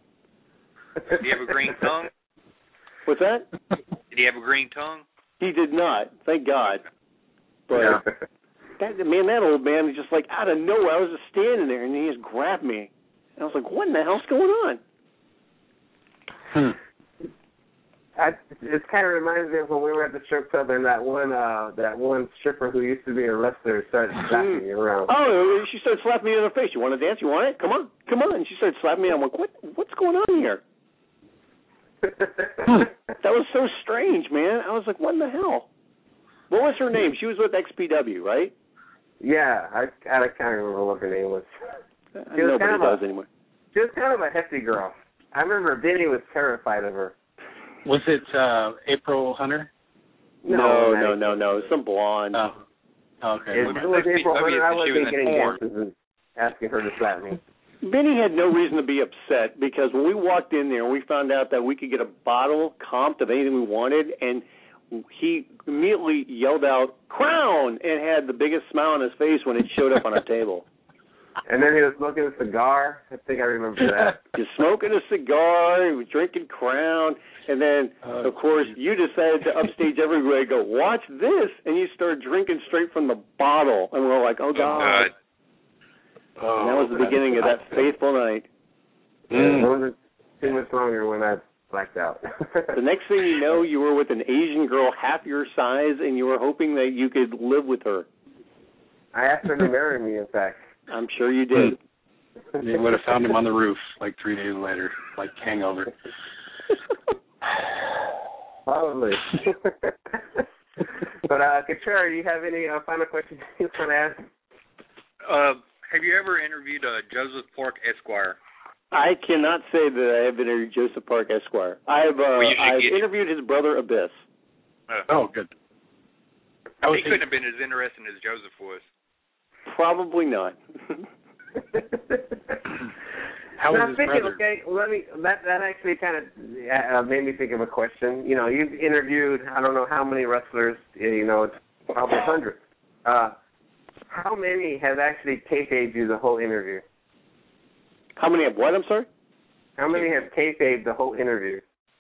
God. Did he have a green tongue? What's that? Did he have a green tongue? He did not, thank God. But, yeah. that, man, that old man was just like out of nowhere. I was just standing there, and he just grabbed me. And I was like, what in the hell's going on? Hmm. I, it kind of reminds me of when we were at the strip club and that one uh, that one stripper who used to be a wrestler started slapping me around. Oh, she started slapping me in the face. You want to dance? You want it? Come on, come on. And she started slapping me. I'm like, what? What's going on here? That was so strange, man. I was like, what in the hell? What was her name? She was with X P W, right? Yeah, I I can't remember what her name was. She was Nobody kind of does a, anymore. She was kind of a hefty girl. I remember Vinny was terrified of her. Was it uh, April Hunter? No, no, no, no. Some blonde. Oh. Okay. It, it was April Hunter. I wasn't getting dances and asking her to slap me. Benny had no reason to be upset because when we walked in there, we found out that we could get a bottle comped of anything we wanted, and he immediately yelled out, Crown, and had the biggest smile on his face when it showed up on our table. And then he was smoking a cigar. I think I remember that. He's smoking a cigar. He was drinking Crown. And then, uh, of course, you decided to upstage everybody and go, watch this. And you started drinking straight from the bottle. And we're like, oh, God. Oh, God. Oh, and that was the beginning of that faithful night. Mm. It wasn't too much longer when I blacked out. The next thing you know, you were with an Asian girl half your size, and you were hoping that you could live with her. I asked her to marry me, in fact. I'm sure you did. You would have found him on the roof like three days later, like hangover. Probably. But, uh, Katrina, do you have any uh, final questions you want to ask? Uh, have you ever interviewed uh, Joseph Park Esquire? I cannot say that I have interviewed Joseph Park Esquire. I've uh, well, I've interviewed his brother Abyss. Uh, oh, good. He think... couldn't have been as interesting as Joseph was. Probably not. How now, is his speaking, brother? okay, let me, that, that actually kind of uh, made me think of a question. You know, you've interviewed, I don't know how many wrestlers, you know, it's probably hundreds. Uh, how many have actually kayfabed you the whole interview? How many have what, I'm sorry? How many have kayfabed the whole interview?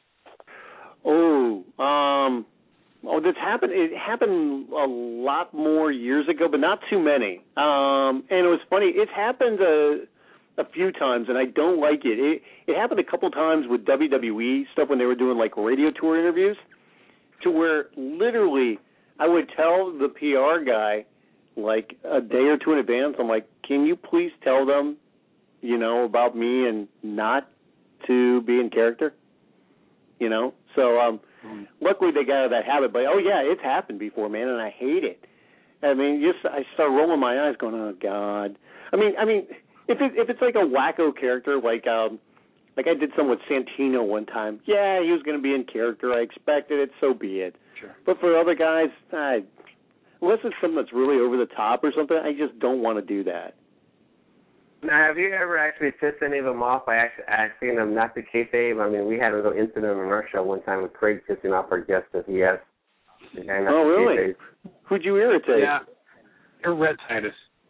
Oh, um, oh, this happened. It happened a lot more years ago, but not too many. Um, and it was funny. It's happened a, a few times, and I don't like it. It it happened a couple times with W W E stuff when they were doing like radio tour interviews, to where literally I would tell the P R guy like a day or two in advance. I'm like, can you please tell them, you know, about me and not to be in character? You know, so um, mm. luckily they got out of that habit. But oh yeah, it's happened before, man, and I hate it. I mean, just I start rolling my eyes, going, oh God. I mean, I mean, if it, if it's like a wacko character, like um, like I did some with Santino one time. Yeah, he was going to be in character. I expected it, so be it. Sure. But for other guys, I, unless it's something that's really over the top or something, I just don't want to do that. Now, have you ever actually pissed any of them off by actually asking them not to kayfabe? I mean, we had a little incident on our show one time with Craig pissing off our guest that he asked the guy not oh, to really? kayfabe. Who'd you irritate? Yeah, you're red Titus.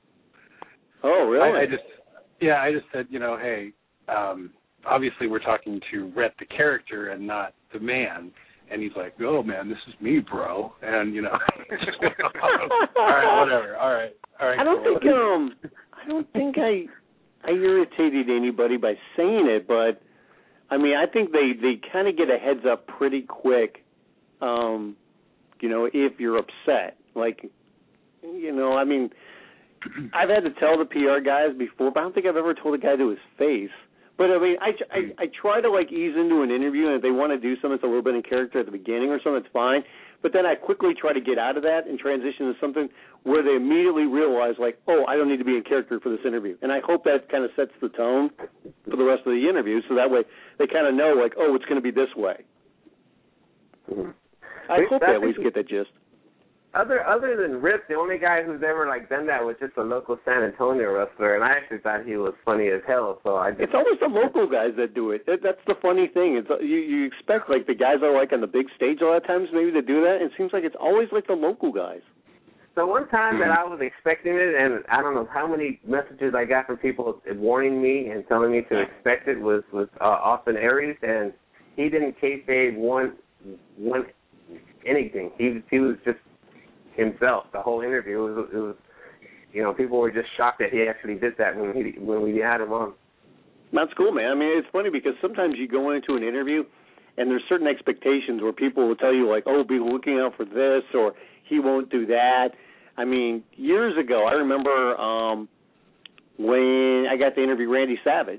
Oh, really? I, I just, yeah, I just said, you know, hey, um, obviously we're talking to Rhett the character and not the man. And he's like, oh, man, this is me, bro. And, you know, all right, whatever. All right, all right. I don't cool. think, um, I don't think I, I irritated anybody by saying it, but, I mean, I think they, they kind of get a heads up pretty quick, um, you know, if you're upset. Like, you know, I mean, I've had to tell the P R guys before, but I don't think I've ever told a guy to his face. But, I mean, I, I, I try to, like, ease into an interview, and if they want to do something that's a little bit in character at the beginning or something, it's fine. But then I quickly try to get out of that and transition to something where they immediately realize, like, oh, I don't need to be in character for this interview. And I hope that kind of sets the tone for the rest of the interview, so that way they kind of know, like, oh, it's going to be this way. Mm-hmm. I hope they at least get that gist. Other other than Rip, the only guy who's ever like done that was just a local San Antonio wrestler, and I actually thought he was funny as hell. So I. Just, it's always the local guys that do it. That, that's the funny thing. It's you you expect like the guys are like on the big stage a lot of times maybe to do that. It seems like it's always like the local guys. So one time that I was expecting it, and I don't know how many messages I got from people warning me and telling me to expect it was was uh, Austin Aries, and he didn't kayfabe one one anything. He he was just himself the whole interview. It was, it was, you know, people were just shocked that he actually did that when he when we had him on. That's cool, man. I mean, it's funny because sometimes you go into an interview and there's certain expectations where people will tell you like, oh, be looking out for this or he won't do that. I mean, years ago, I remember um, when I got to interview Randy Savage,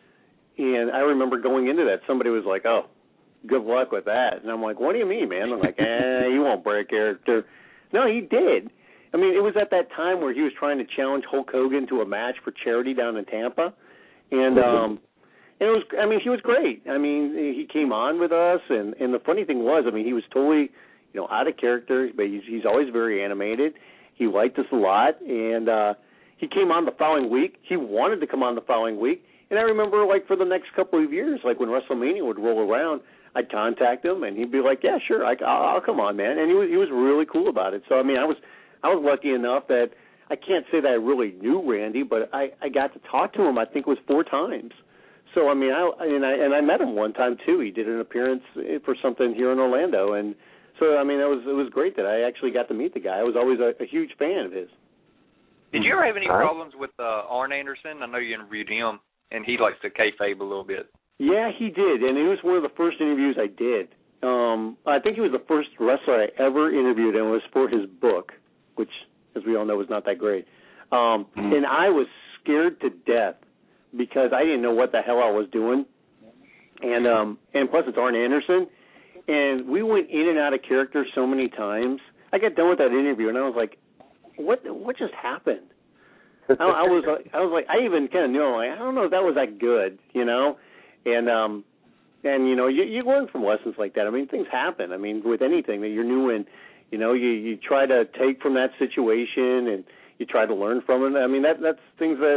and I remember going into that, somebody was like, oh, good luck with that. And I'm like, what do you mean, man? I'm like, eh, you won't break character. No, he did. I mean, it was at that time where he was trying to challenge Hulk Hogan to a match for charity down in Tampa. And um, and it was, I mean, he was great. I mean, he came on with us, and, and the funny thing was, I mean, he was totally, you know, out of character, but he's, he's always very animated. He liked us a lot, and uh, he came on the following week. He wanted to come on the following week. And I remember, like, for the next couple of years, like when WrestleMania would roll around, I'd contact him, and he'd be like, "Yeah, sure, I, I'll, I'll come on, man." And he was he was really cool about it. So I mean, I was I was lucky enough that I can't say that I really knew Randy, but I, I got to talk to him. I think it was four times. So I mean, I and I and I met him one time too. He did an appearance for something here in Orlando, and so I mean, it was it was great that I actually got to meet the guy. I was always a, a huge fan of his. Did you ever have any problems with uh, Arn Anderson? I know you interviewed him, and he likes to kayfabe a little bit. Yeah, he did, and it was one of the first interviews I did. Um, I think he was the first wrestler I ever interviewed, and it was for his book, which, as we all know, was not that great. Um, mm-hmm. And I was scared to death because I didn't know what the hell I was doing. And um, and plus, it's Arn Anderson, and we went in and out of character so many times. I got done with that interview, and I was like, "What? What just happened?" I, I was, I was like, I even kind of knew, like, I don't know if that was that good, you know. And, um, and you know, you, you learn from lessons like that. I mean, things happen. I mean, with anything that you're new in, you know, you, you try to take from that situation and you try to learn from it. I mean, that that's things that,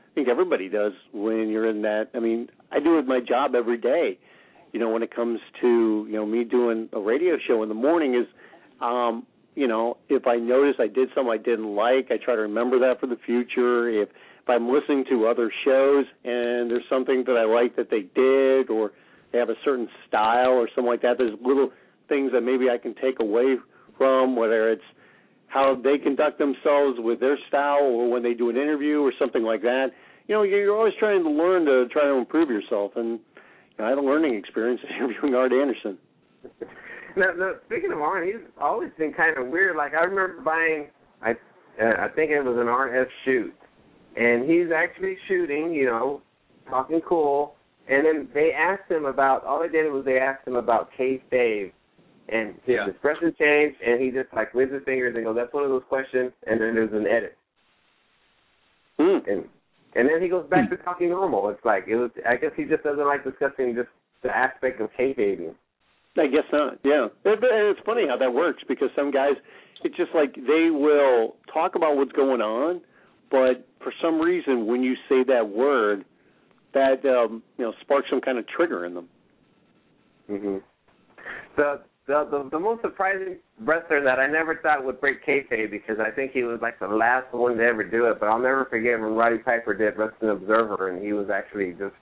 I think everybody does when you're in that. I mean, I do it with my job every day. You know, when it comes to, you know, me doing a radio show in the morning is, um, you know, if I notice I did something I didn't like, I try to remember that for the future. If, if I'm listening to other shows and there's something that I like that they did, or they have a certain style or something like that, there's little things that maybe I can take away from, whether it's how they conduct themselves with their style or when they do an interview or something like that. You know, you're always trying to learn to try to improve yourself. And you know, I had a learning experience interviewing Art Anderson. Now, now, speaking of Arn, he's always been kind of weird. Like, I remember buying, I uh, I think it was an R F shoot, and he's actually shooting, you know, talking cool, and then they asked him about, all they did was they asked him about kayfabe, and his yeah. expression changed, and he just, like, waves his fingers and goes, that's one of those questions, and then there's an edit. Mm. And and then he goes back to talking normal. It's like, it was. I guess he just doesn't like discussing just the aspect of kayfabing. I guess not, yeah. And it's funny how that works, because some guys, it's just like they will talk about what's going on, but for some reason when you say that word, that um, you know, sparks some kind of trigger in them. Mm-hmm. The, the the the most surprising wrestler that I never thought would break kayfabe, because I think he was like the last one to ever do it, but I'll never forget when Roddy Piper did Wrestling Observer, and he was actually just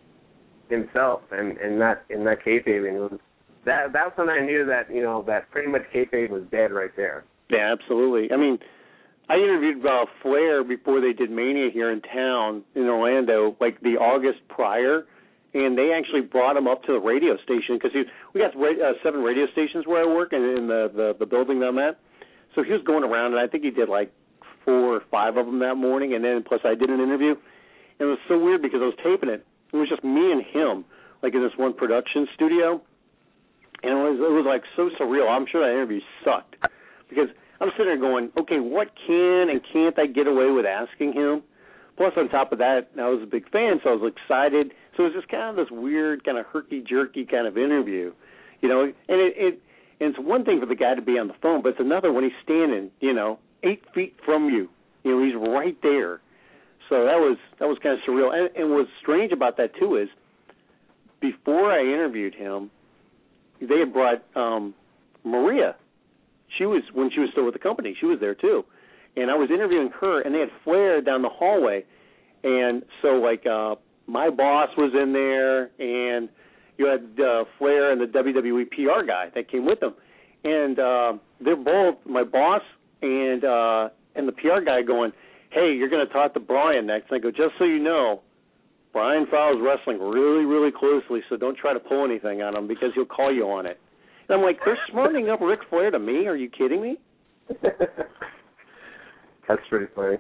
himself and, and not in that kayfabe, and it was That that's when I knew that, you know, that pretty much kayfabe was dead right there. Yeah, absolutely. I mean, I interviewed uh, Flair before they did Mania here in town in Orlando, like the August prior, and they actually brought him up to the radio station, because we got uh, seven radio stations where I work in, in the, the the building that I'm at. So he was going around, and I think he did like four or five of them that morning, and then plus I did an interview. And it was so weird because I was taping it. It was just me and him, like in this one production studio. And it was, it was like so surreal. I'm sure that interview sucked, because I'm sitting there going, okay, what can and can't I get away with asking him? Plus, on top of that, I was a big fan, so I was excited. So it was just kind of this weird, kind of herky-jerky kind of interview, you know. And it, it and it's one thing for the guy to be on the phone, but it's another when he's standing, you know, eight feet from you. You know, he's right there. So that was that was kind of surreal. And, and what's strange about that too is, before I interviewed him, they had brought um, Maria. She was, when she was still with the company, she was there too. And I was interviewing her, and they had Flair down the hallway. And so, like, uh, my boss was in there, and you had uh, Flair and the W W E P R guy that came with them. And uh, they're both, my boss and uh, and the P R guy, going, hey, you're going to talk to Brian next. And I go, just so you know, Brian follows wrestling really, really closely, so don't try to pull anything on him, because he'll call you on it. And I'm like, they're smartening up Ric Flair to me? Are you kidding me? That's pretty funny.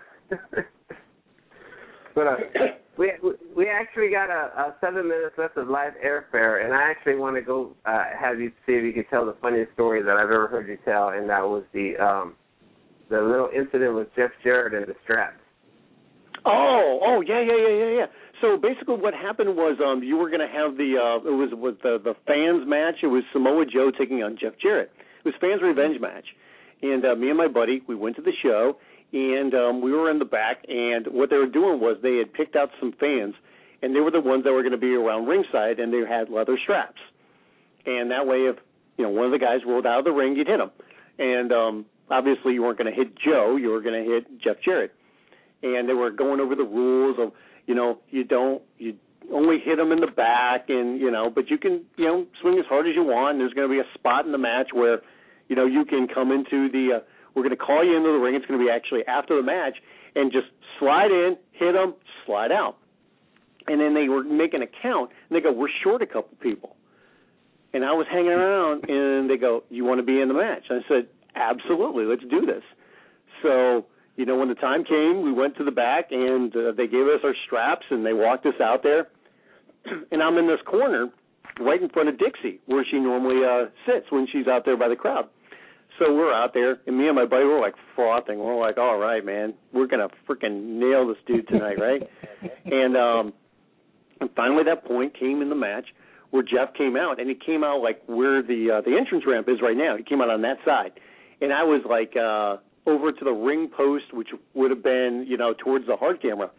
But uh, we we actually got a, a seven minutes left of live airfare, and I actually want to go uh, have you see if you can tell the funniest story that I've ever heard you tell, and that was the um, the little incident with Jeff Jarrett and the straps. Oh, oh, yeah, yeah, yeah, yeah, yeah. So basically what happened was um, you were going to have the, uh, it was with the, the fans match. It was Samoa Joe taking on Jeff Jarrett. It was fans revenge match. And uh, me and my buddy, we went to the show, and um, we were in the back, and what they were doing was they had picked out some fans, and they were the ones that were going to be around ringside, and they had leather straps. And that way, if, you know, one of the guys rolled out of the ring, you'd hit him. And um, obviously you weren't going to hit Joe, you were going to hit Jeff Jarrett. And they were going over the rules of, you know, you don't, you only hit them in the back, and, you know, but you can, you know, swing as hard as you want. And there's going to be a spot in the match where, you know, you can come into the, uh, we're going to call you into the ring. It's going to be actually after the match, and just slide in, hit them, slide out. And then they were making a count, and they go, we're short a couple people. And I was hanging around, and they go, you want to be in the match? And I said, absolutely, let's do this. So, you know, when the time came, we went to the back, and uh, they gave us our straps, and they walked us out there. And I'm in this corner right in front of Dixie, where she normally uh, sits when she's out there by the crowd. So we're out there, and me and my buddy were, like, frothing. We're like, all right, man, we're going to freaking nail this dude tonight, right? and, um, and finally that point came in the match where Jeff came out, and he came out, like, where the uh, the entrance ramp is right now. He came out on that side. And I was, like, uh, over to the ring post, which would have been, you know, towards the hard camera.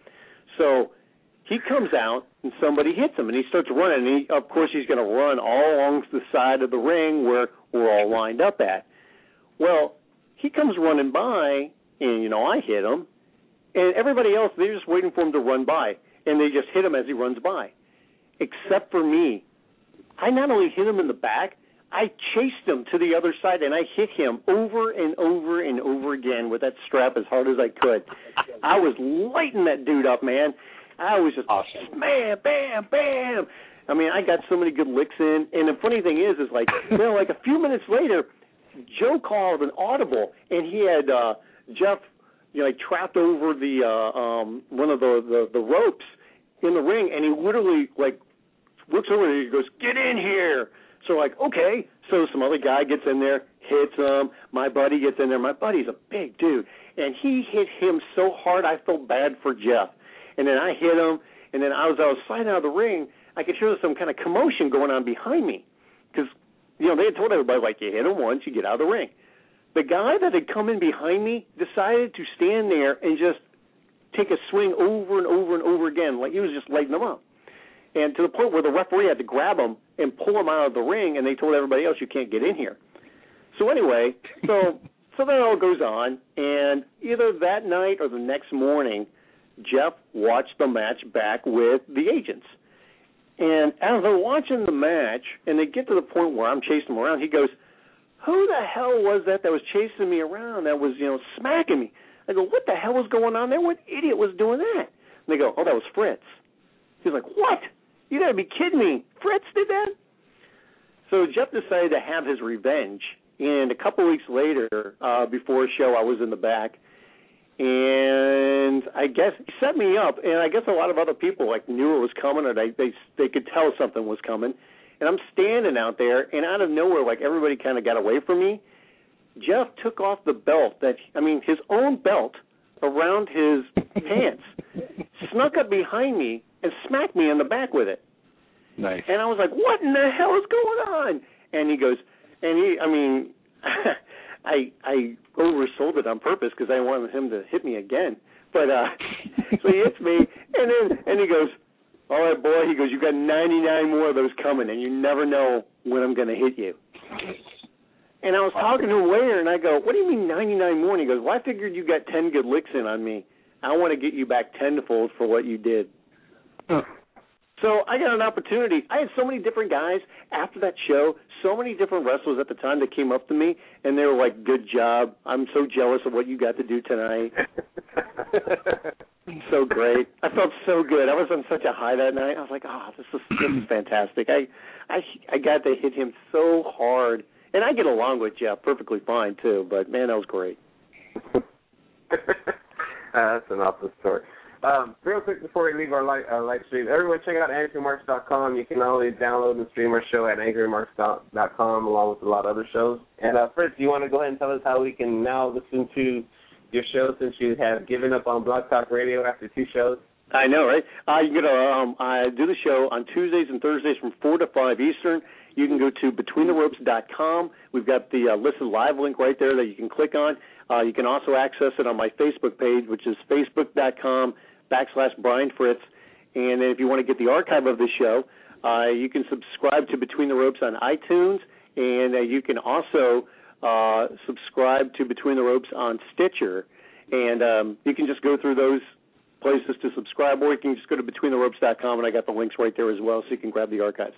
So he comes out, and somebody hits him, and he starts running. And he, of course, he's going to run all along the side of the ring where we're all lined up at. Well, he comes running by, and, you know, I hit him. And everybody else, they're just waiting for him to run by. And they just hit him as he runs by. Except for me. I not only hit him in the back, I chased him to the other side, and I hit him over and over and over again with that strap as hard as I could. I was lighting that dude up, man. I was just, awesome. bam, bam, bam. I mean, I got so many good licks in. And the funny thing is, is like, you know, like a few minutes later, Joe called an audible, and he had uh, Jeff, you know, like trapped over the uh, um, one of the, the the ropes in the ring, and he literally like looks over and he goes, "Get in here!" So like, okay. So some other guy gets in there, hits him. My buddy gets in there. My buddy's a big dude, and he hit him so hard I felt bad for Jeff. And then I hit him, and then I was I was sliding out of the ring. I could hear some kind of commotion going on behind me because, you know, they had told everybody, like, you hit him once, you get out of the ring. The guy that had come in behind me decided to stand there and just take a swing over and over and over again, like he was just lighting them up. And to the point where the referee had to grab him and pull him out of the ring, and they told everybody else, you can't get in here. So anyway, so so that all goes on, and either that night or the next morning, Jeff watched the match back with the agents. And as they're watching the match, and they get to the point where I'm chasing him around, he goes, who the hell was that that was chasing me around that was, you know, smacking me? I go, what the hell was going on there? What idiot was doing that? And they go, oh, that was Fritz. He's like, what? You got to be kidding me. Fritz did that? So Jeff decided to have his revenge. And a couple weeks later, uh, before a show, I was in the back. And I guess he set me up, and I guess a lot of other people like knew it was coming, or they they they could tell something was coming. And I'm standing out there, and out of nowhere, like everybody kind of got away from me. Jeff took off the belt that I mean his own belt around his pants, snuck up behind me, and smacked me in the back with it. Nice. And I was like, what in the hell is going on? And he goes, and he, I mean. I I oversold it on purpose because I wanted him to hit me again. But uh, so he hits me, and then and he goes, all right, boy, he goes, you got ninety-nine more of those coming, and you never know when I'm going to hit you. And I was talking to him later, and I go, what do you mean ninety-nine more? And he goes, well, I figured you got ten good licks in on me. I want to get you back tenfold for what you did. Huh. So I got an opportunity. I had so many different guys after that show, so many different wrestlers at the time that came up to me, and they were like, good job. I'm so jealous of what you got to do tonight. So great. I felt so good. I was on such a high that night. I was like, oh, this is, this is fantastic. I, I, I got to hit him so hard. And I get along with Jeff perfectly fine, too, but, man, that was great. uh, that's an awesome story. Um, real quick before we leave our live, our live stream, everyone check out angry marks dot com. You can not only download and stream our show at angry marks dot com along with a lot of other shows. And, uh, Fritz, do you want to go ahead and tell us how we can now listen to your show since you have given up on Blog Talk Radio after two shows? I know, right? Uh, you can um, I do the show on Tuesdays and Thursdays from four to five Eastern. You can go to between the ropes dot com. We've got the uh, Listen Live link right there that you can click on. Uh, you can also access it on my Facebook page, which is facebook dot com backslash Brian Fritz. And then if you want to get the archive of the show, uh, you can subscribe to Between the Ropes on iTunes, and uh, you can also uh, subscribe to Between the Ropes on Stitcher. And um, you can just go through those places to subscribe, or you can just go to between the ropes dot com, and I got the links right there as well, so you can grab the archives.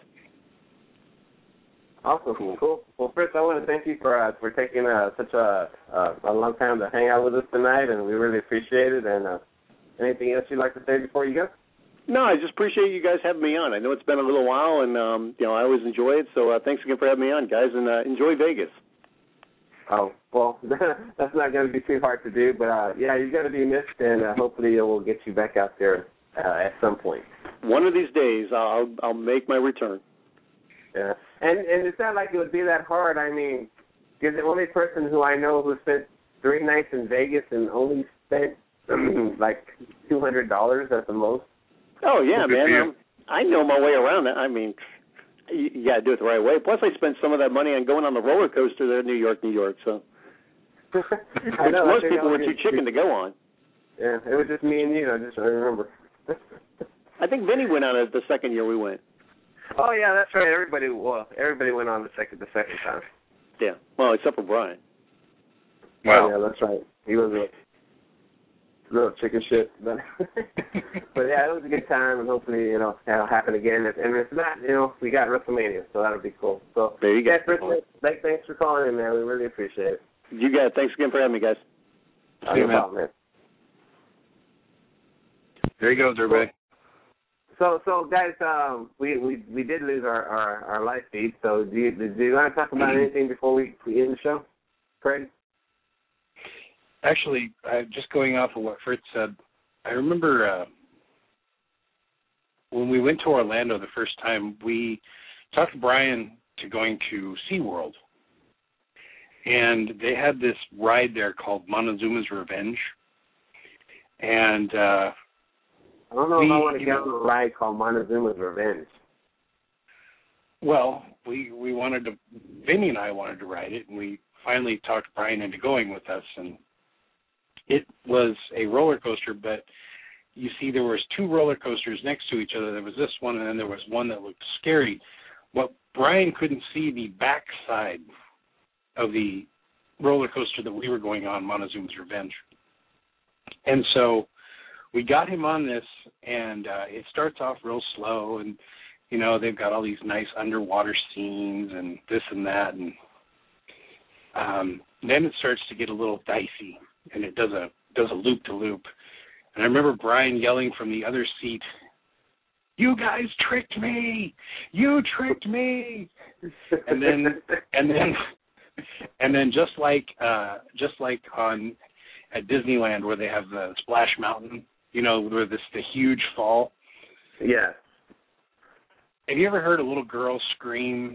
Awesome, cool. Well, Fritz, I want to thank you for uh, for taking uh, such a uh, a long time to hang out with us tonight, and we really appreciate it. And uh, anything else you'd like to say before you go? No, I just appreciate you guys having me on. I know it's been a little while, and um, you know I always enjoy it. So uh, thanks again for having me on, guys, and uh, enjoy Vegas. Oh, well, that's not going to be too hard to do, but uh, yeah, you're going to be missed, and uh, hopefully we'll get you back out there uh, at some point. One of these days, I'll I'll make my return. Yeah, and and it's not like it would be that hard. I mean, you're the only person who I know who spent three nights in Vegas and only spent like two hundred dollars at the most. Oh yeah, man, um, I know my way around that. I mean, you, you got to do it the right way. Plus, I spent some of that money on going on the roller coaster there in New York, New York. So, I know, most I people were too just, chicken to go on. Yeah, it was just me and you. I just I remember. I think Vinny went on it the second year we went. Oh yeah, that's right. Everybody, well, everybody went on the second, the second time. Yeah. Well, except for Brian. Wow. Oh, yeah, that's right. He was a little chicken shit, but but yeah, it was a good time, and hopefully, you know, that'll happen again. And if not, you know, we got WrestleMania, so that'll be cool. So there you go. Yeah, thanks, thanks for calling in, man. We really appreciate it. You got it. Thanks again for having me, guys. See you, man. man. There you go, everybody. So, so guys, um, we, we we did lose our, our, our live feed. So, do you do you want to talk about anything before we, we end the show, Craig? Actually, uh, just going off of what Fritz said, I remember uh, when we went to Orlando the first time, we talked Brian to going to SeaWorld. And they had this ride there called Montezuma's Revenge. And uh, I don't know we, if I want to get know, on a ride called Montezuma's Revenge. Well, we, we wanted to, Vinny and I wanted to ride it, and we finally talked Brian into going with us. And it was a roller coaster, but you see there was two roller coasters next to each other. There was this one, and then there was one that looked scary. But Brian couldn't see the back side of the roller coaster that we were going on, Montezuma's Revenge. And so we got him on this, and uh, it starts off real slow, and, you know, they've got all these nice underwater scenes and this and that, and um, then it starts to get a little dicey, and it does a does a loop-to-loop. And I remember Brian yelling from the other seat, "You guys tricked me! You tricked me!" And then, and then, and then, just like, uh, just like on at Disneyland where they have the Splash Mountain, you know, where this the huge fall. Yeah. Have you ever heard a little girl scream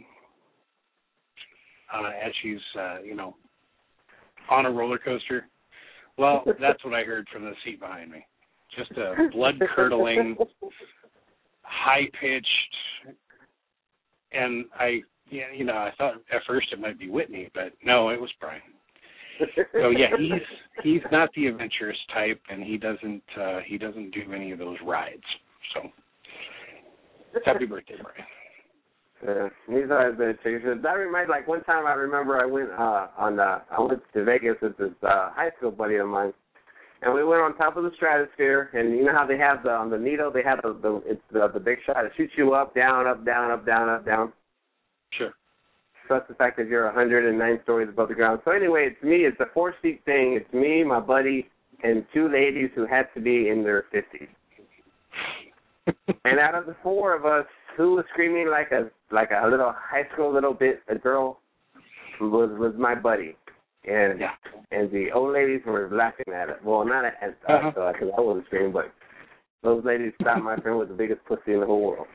uh, as she's, uh, you know, on a roller coaster? Well, that's what I heard from the seat behind me. Just a blood-curdling, high-pitched, and I, yeah, you know, I thought at first it might be Whitney, but no, it was Brian. So yeah, he's he's not the adventurous type, and he doesn't uh, he doesn't do any of those rides. So happy birthday, Brian. Yeah, he's always been a chicken. That reminds, like one time I remember I went uh, on uh, I went to Vegas with this uh, high school buddy of mine, and we went on top of the stratosphere. And you know how they have the on the Needle, they have the the it's the, the big shot. It shoots you up, down, up, down, up, down, up, down. Sure. Plus the fact that you're one hundred nine stories above the ground. So anyway, it's me. It's a four-seat thing. It's me, my buddy, and two ladies who had to be in their fifties. And out of the four of us, who was screaming like a like a little high school little bit a girl was was my buddy, and yeah. and the old ladies were laughing at it. Well, not at us uh-huh. because I wasn't screaming, but those ladies thought my friend was the biggest pussy in the whole world.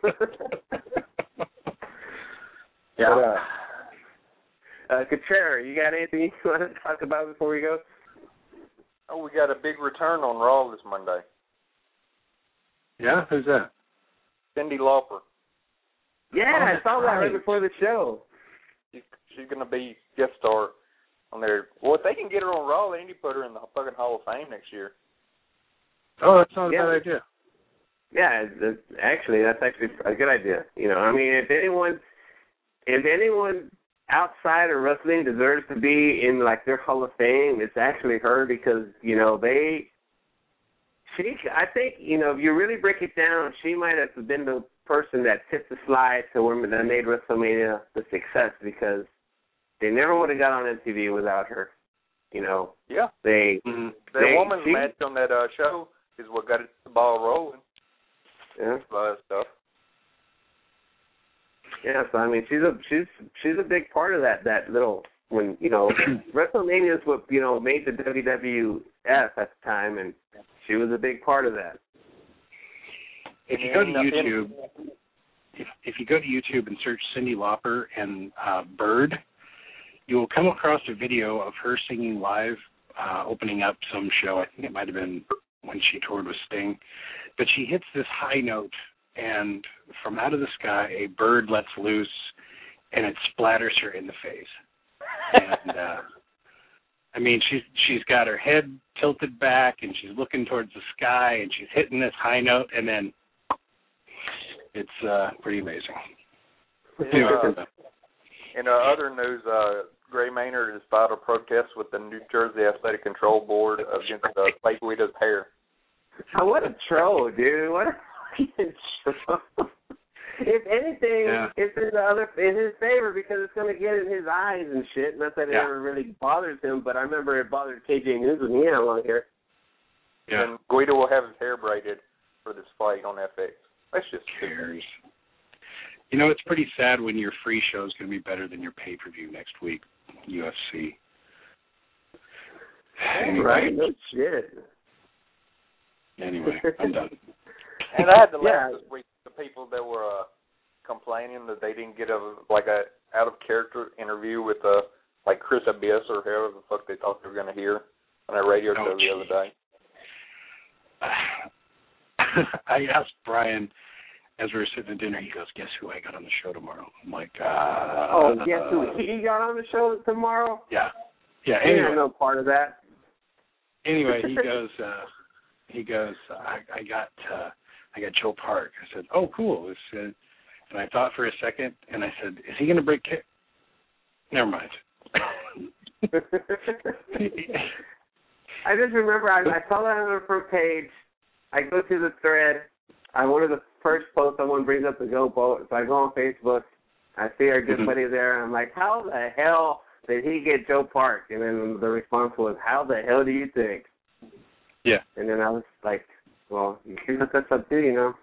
Yeah. But, uh, uh, Contreras, you got anything you want to talk about before we go? Oh, we got a big return on Raw this Monday. Yeah, who's that? Cyndi Lauper. Yeah, oh, I saw that right before the show. She's, she's going to be guest star on there. Well, if they can get her on Raw, they need to put her in the fucking Hall of Fame next year. Oh, that's not a yeah. bad idea. Yeah, that's, actually, that's actually a good idea. You know, I mean, if anyone... If anyone outside of wrestling deserves to be in, like, their Hall of Fame, it's actually her because, you know, they, she, I think, you know, if you really break it down, she might have been the person that tipped the slide to where that made WrestleMania the success because they never would have got on M T V without her, you know. Yeah. They, mm-hmm. That they, woman's she, match on that uh, show is what got it, the ball rolling. Yeah. A lot of stuff. Yeah, so I mean, she's a she's she's a big part of that that little when you know WrestleMania is what you know made the W W F at the time, and she was a big part of that. If you go to YouTube, if if you go to YouTube and search Cyndi Lauper and uh, Bird, you will come across a video of her singing live, uh, opening up some show. I think it might have been when she toured with Sting, but she hits this high note. And from out of the sky, a bird lets loose, and it splatters her in the face. And uh, I mean, she's she's got her head tilted back, and she's looking towards the sky, and she's hitting this high note, and then it's uh, pretty amazing. Uh, in uh, other news, uh, Gray Maynard has filed a protest with the New Jersey Athletic Control Board against uh, Clay Guida's hair. Oh, what a troll, dude! What a fucking troll! If anything, yeah. it's in the other in his favor because it's going to get in his eyes and shit. Not that it yeah. ever really bothers him, but I remember it bothered K J News when he had long hair. Yeah. And Guida will have his hair braided for this fight on F X. That's just cares. You know, it's pretty sad when your free show is going to be better than your pay-per-view next week, U F C. Anyway. Right? No shit. Anyway, I'm done. And I had to laugh yeah. this week. The people that were uh, complaining that they didn't get a like a out of character interview with uh, like Chris Abyss or whoever the fuck they thought they were going to hear on a radio show oh, the other day. I asked Brian as we were sitting at dinner. He goes, "Guess who I got on the show tomorrow?" I'm like, uh, "Oh, guess who he got on the show tomorrow?" Yeah, yeah. I Anyway, had no part of that. Anyway, he goes, uh, he goes, I, I got. Uh, I got Joe Park. I said, "Oh, cool." It's, uh, and I thought for a second, and I said, "Is he going to break kick?" Never mind. I just remember I, I saw that on the front page. I go to the thread. I one of the first posts someone brings up the Go Boat. So I go on Facebook. I see our good mm-hmm. buddy there. And I'm like, how the hell did he get Joe Park? And then the response was, how the hell do you think? Yeah. And then I was like, well, you can look us up too, you know.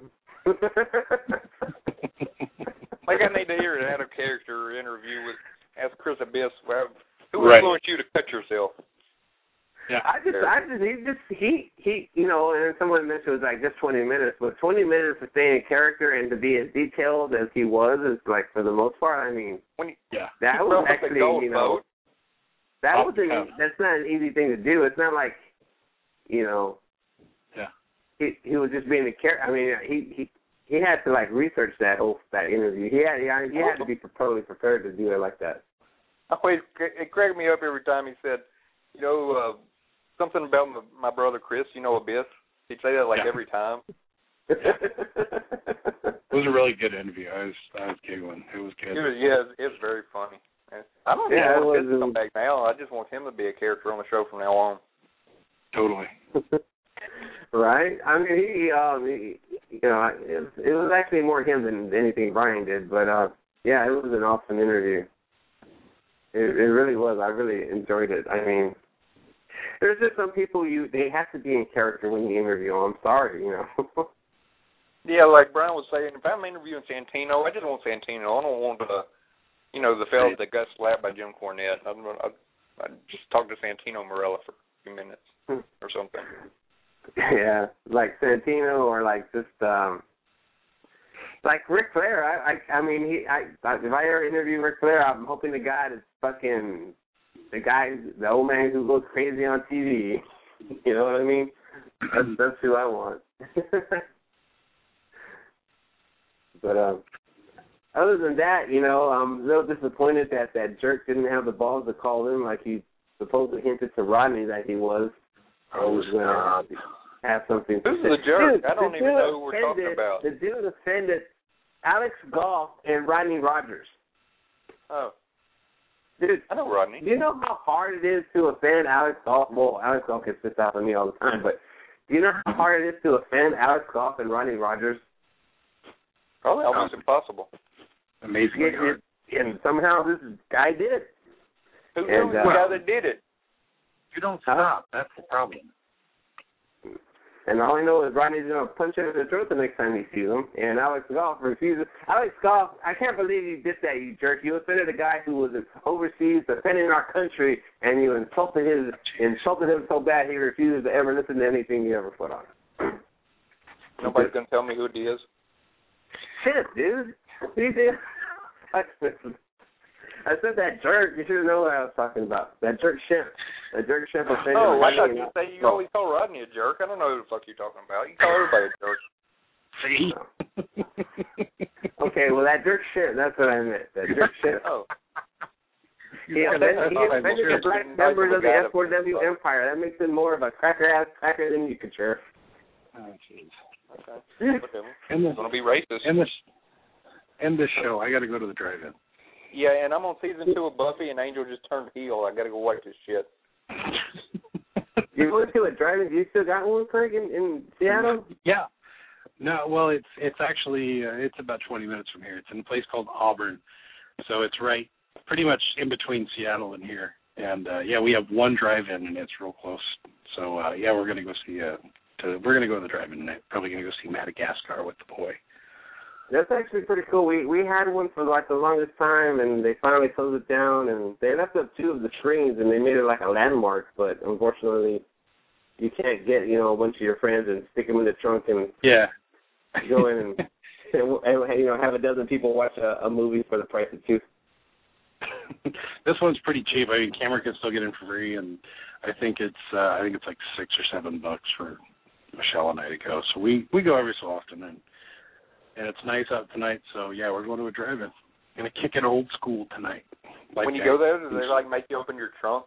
Like I need to hear an out of character interview with ask Chris Abyss. Well, who right. influenced you to cut yourself? Yeah. I just, I just, he just, he, he, you know, and someone mentioned it was like just twenty minutes, but twenty minutes to stay in character and to be as detailed as he was is like for the most part. I mean, when you, yeah, that was actually, you know, that oh, wasn't. yeah. That's not an easy thing to do. It's not like, you know. Yeah. He he was just being a character. I mean, he he he had to like research that whole that interview. He had he, he had to be totally prepared to do it like that. Always, it cracked me up every time he said, you know, uh, something about my, my brother Chris. You know, Abyss. He'd say that like yeah. every time. It was a really good interview. I was I was giggling. It was good. It was, yeah, it was very funny. I don't even yeah, want Abyss to come back now. I just want him to be a character on the show from now on. Totally. Right? I mean, he, um, he, you know, it, it was actually more him than anything Brian did. But uh, yeah, it was an awesome interview. It, it really was. I really enjoyed it. I mean, there's just some people you they have to be in character when you interview them. I'm sorry, you know. Yeah, like Brian was saying, if I'm interviewing Santino, I just want Santino. I don't want the, you know, the fellow that got slapped by Jim Cornette. I, I, I just talk to Santino Marella for a few minutes or something. Yeah, like Santino or like just um, like Ric Flair. I, I, I mean, he. I, if I ever interview Ric Flair, I'm hoping the guy that's fucking the guy, the old man who goes crazy on T V. You know what I mean? That's that's who I want. But um, other than that, you know, I'm real disappointed that that jerk didn't have the balls to call in like he supposedly hinted to Rodney that he was. Oh, was gonna have something to Who's say. the jerk? Dude, I don't the even dude know who we're offended, talking about. The dude offended Alex Goff and Rodney Rogers. Oh. Dude, I know Rodney. Do you know how hard it is to offend Alex Goff? Well, Alex Goff gets pissed off at me all the time, but do you know how hard it is to offend Alex Goff and Rodney Rogers? Probably almost impossible. Amazingly Yeah, hard. it, and somehow this guy did it. Who And, was the uh, guy that did it? You don't stop. That's the problem. And all I know is Rodney's going to punch him in the throat the next time he sees him. And Alex Goff refuses. Alex Goff, I can't believe you did that, you jerk. You offended a guy who was overseas defending our country, and you insulted his insulted him so bad he refuses to ever listen to anything you ever put on. Nobody's going to tell me who it is. Shit, dude. He did. I said that jerk. You should know what I was talking about. That jerk Shemp. That jerk Shemp offended Oh, I thought me. you say you always call Rodney a jerk. I don't know who the fuck you're talking about. You call everybody a jerk. See? Okay, well, that jerk Shemp, that's what I meant. That jerk Shemp. Oh. Yeah, You're then gonna- he I'm offended sure the black it's- members of the got S four W it. Empire. That makes him more of a cracker-ass cracker than you could, Sheriff. Oh, jeez. Okay. Whatever. End this, Gonna be racist. end this, end this show. I got to go to the drive-in. Yeah, and I'm on season two of Buffy, and Angel just turned heel. I gotta go watch this shit. You went to a drive-in. You still got one, Craig, in, in Seattle? Yeah. No, well, it's it's actually uh, it's about twenty minutes from here. It's in a place called Auburn, so it's right, pretty much in between Seattle and here. And uh, yeah, we have one drive-in, and it's real close. So uh, yeah, we're gonna go see. Uh, to, we're gonna go to the drive-in tonight. Probably gonna go see Madagascar with the boy. That's actually pretty cool. We we had one for like the longest time, and they finally closed it down, and they left up two of the screens, and they made it like a landmark. But unfortunately, you can't get you know a bunch of your friends and stick them in the trunk and Yeah. go in and, and, and you know have a dozen people watch a, a movie for the price of two. This one's pretty cheap. I mean, camera can still get in for free, and I think it's uh, I think it's like six or seven bucks for Michelle and I to go. So we we go every so often, and and it's nice out tonight. So yeah, we're going to a drive-in. Gonna kick it old school tonight. Like when you that. go there, do they like make you open your trunk?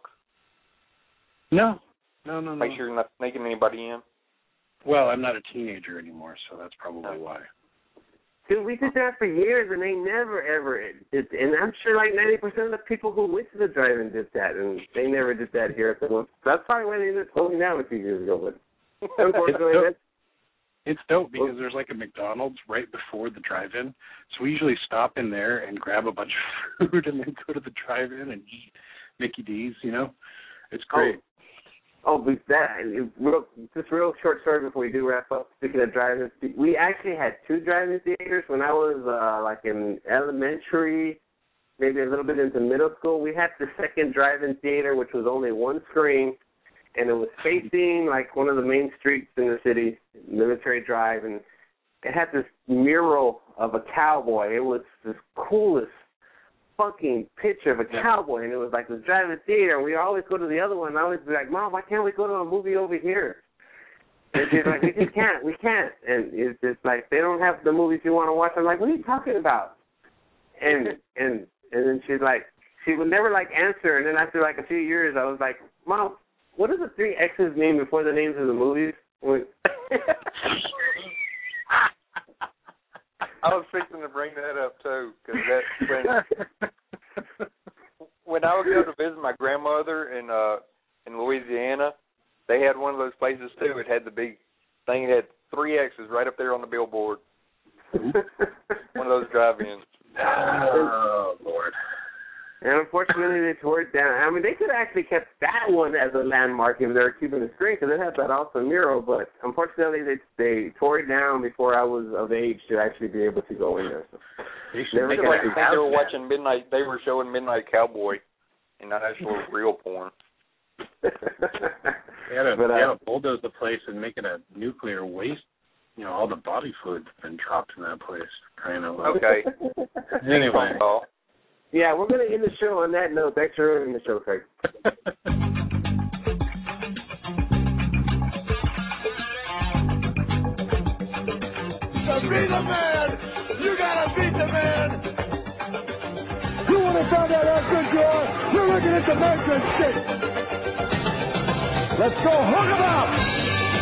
No, no, no, no. Make sure you're not sneaking anybody in. Well, I'm not a teenager anymore, so that's probably No. why. Dude, we did that for years, and they never ever did. And I'm sure like ninety percent of the people who went to the drive-in did that, and they never did that here at the one. That's probably why they ended up closing down a few years ago. But unfortunately, It's that's It's dope because there's like a McDonald's right before the drive-in, so we usually stop in there and grab a bunch of food and then go to the drive-in and eat Mickey D's. You know, it's great. Oh. Oh, but that real, just real short story before we do wrap up. Speaking of drive-in, we actually had two drive-in theaters when I was uh, like in elementary, maybe a little bit into middle school. We had the second drive-in theater, which was only one screen, and it was facing like one of the main streets in the city, Military Drive, and it had this mural of a cowboy. It was the coolest fucking picture of a cowboy, and it was like this drive-in theater, and we always go to the other one, and I always be like, Mom, why can't we go to a movie over here? And she's like, we just can't, we can't. And it's just like, they don't have the movies you want to watch. I'm like, what are you talking about? And and and then she's like, she would never like answer, and then after like a few years, I was like, Mom, what does the three X's mean before the names of the movies? I was fixing to bring that up too, because that when, when I would go to visit my grandmother in uh in Louisiana, they had one of those places too. It had the big thing. It had three X's right up there on the billboard. One of those drive-ins. Oh Lord. And unfortunately, they tore it down. I mean, they could have actually kept that one as a landmark if they were keeping the screen, because it had that awesome mural. But unfortunately, they they tore it down before I was of age to actually be able to go in there. So They should Never make I it got like to to like think they were House watching Midnight. They were showing Midnight Cowboy, and not actual real porn. They had to, But, uh, they had to bulldoze the place and make it a nuclear waste. You know, all the body fluid's been dropped in that place. Crying out loud. Okay. Anyway. Oh. Yeah, we're going to end the show on that note. Thanks for ruining the show, Craig. The be the man. You gotta beat the man. You want to find out how good you are? You're looking at the measuring stick. Let's go. Hook 'em up.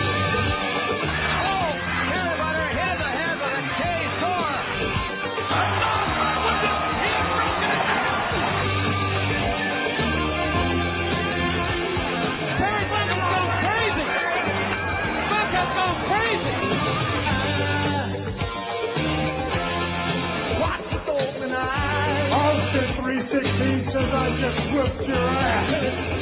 three sixteen says I just whipped your ass.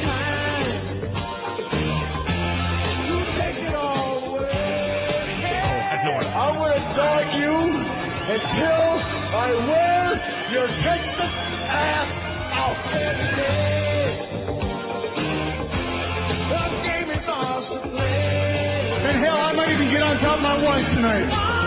You take it all away. I'm going to dog you until I wear your Texas ass out. The game is ours to play. And hell, I might even get on top of my wife tonight.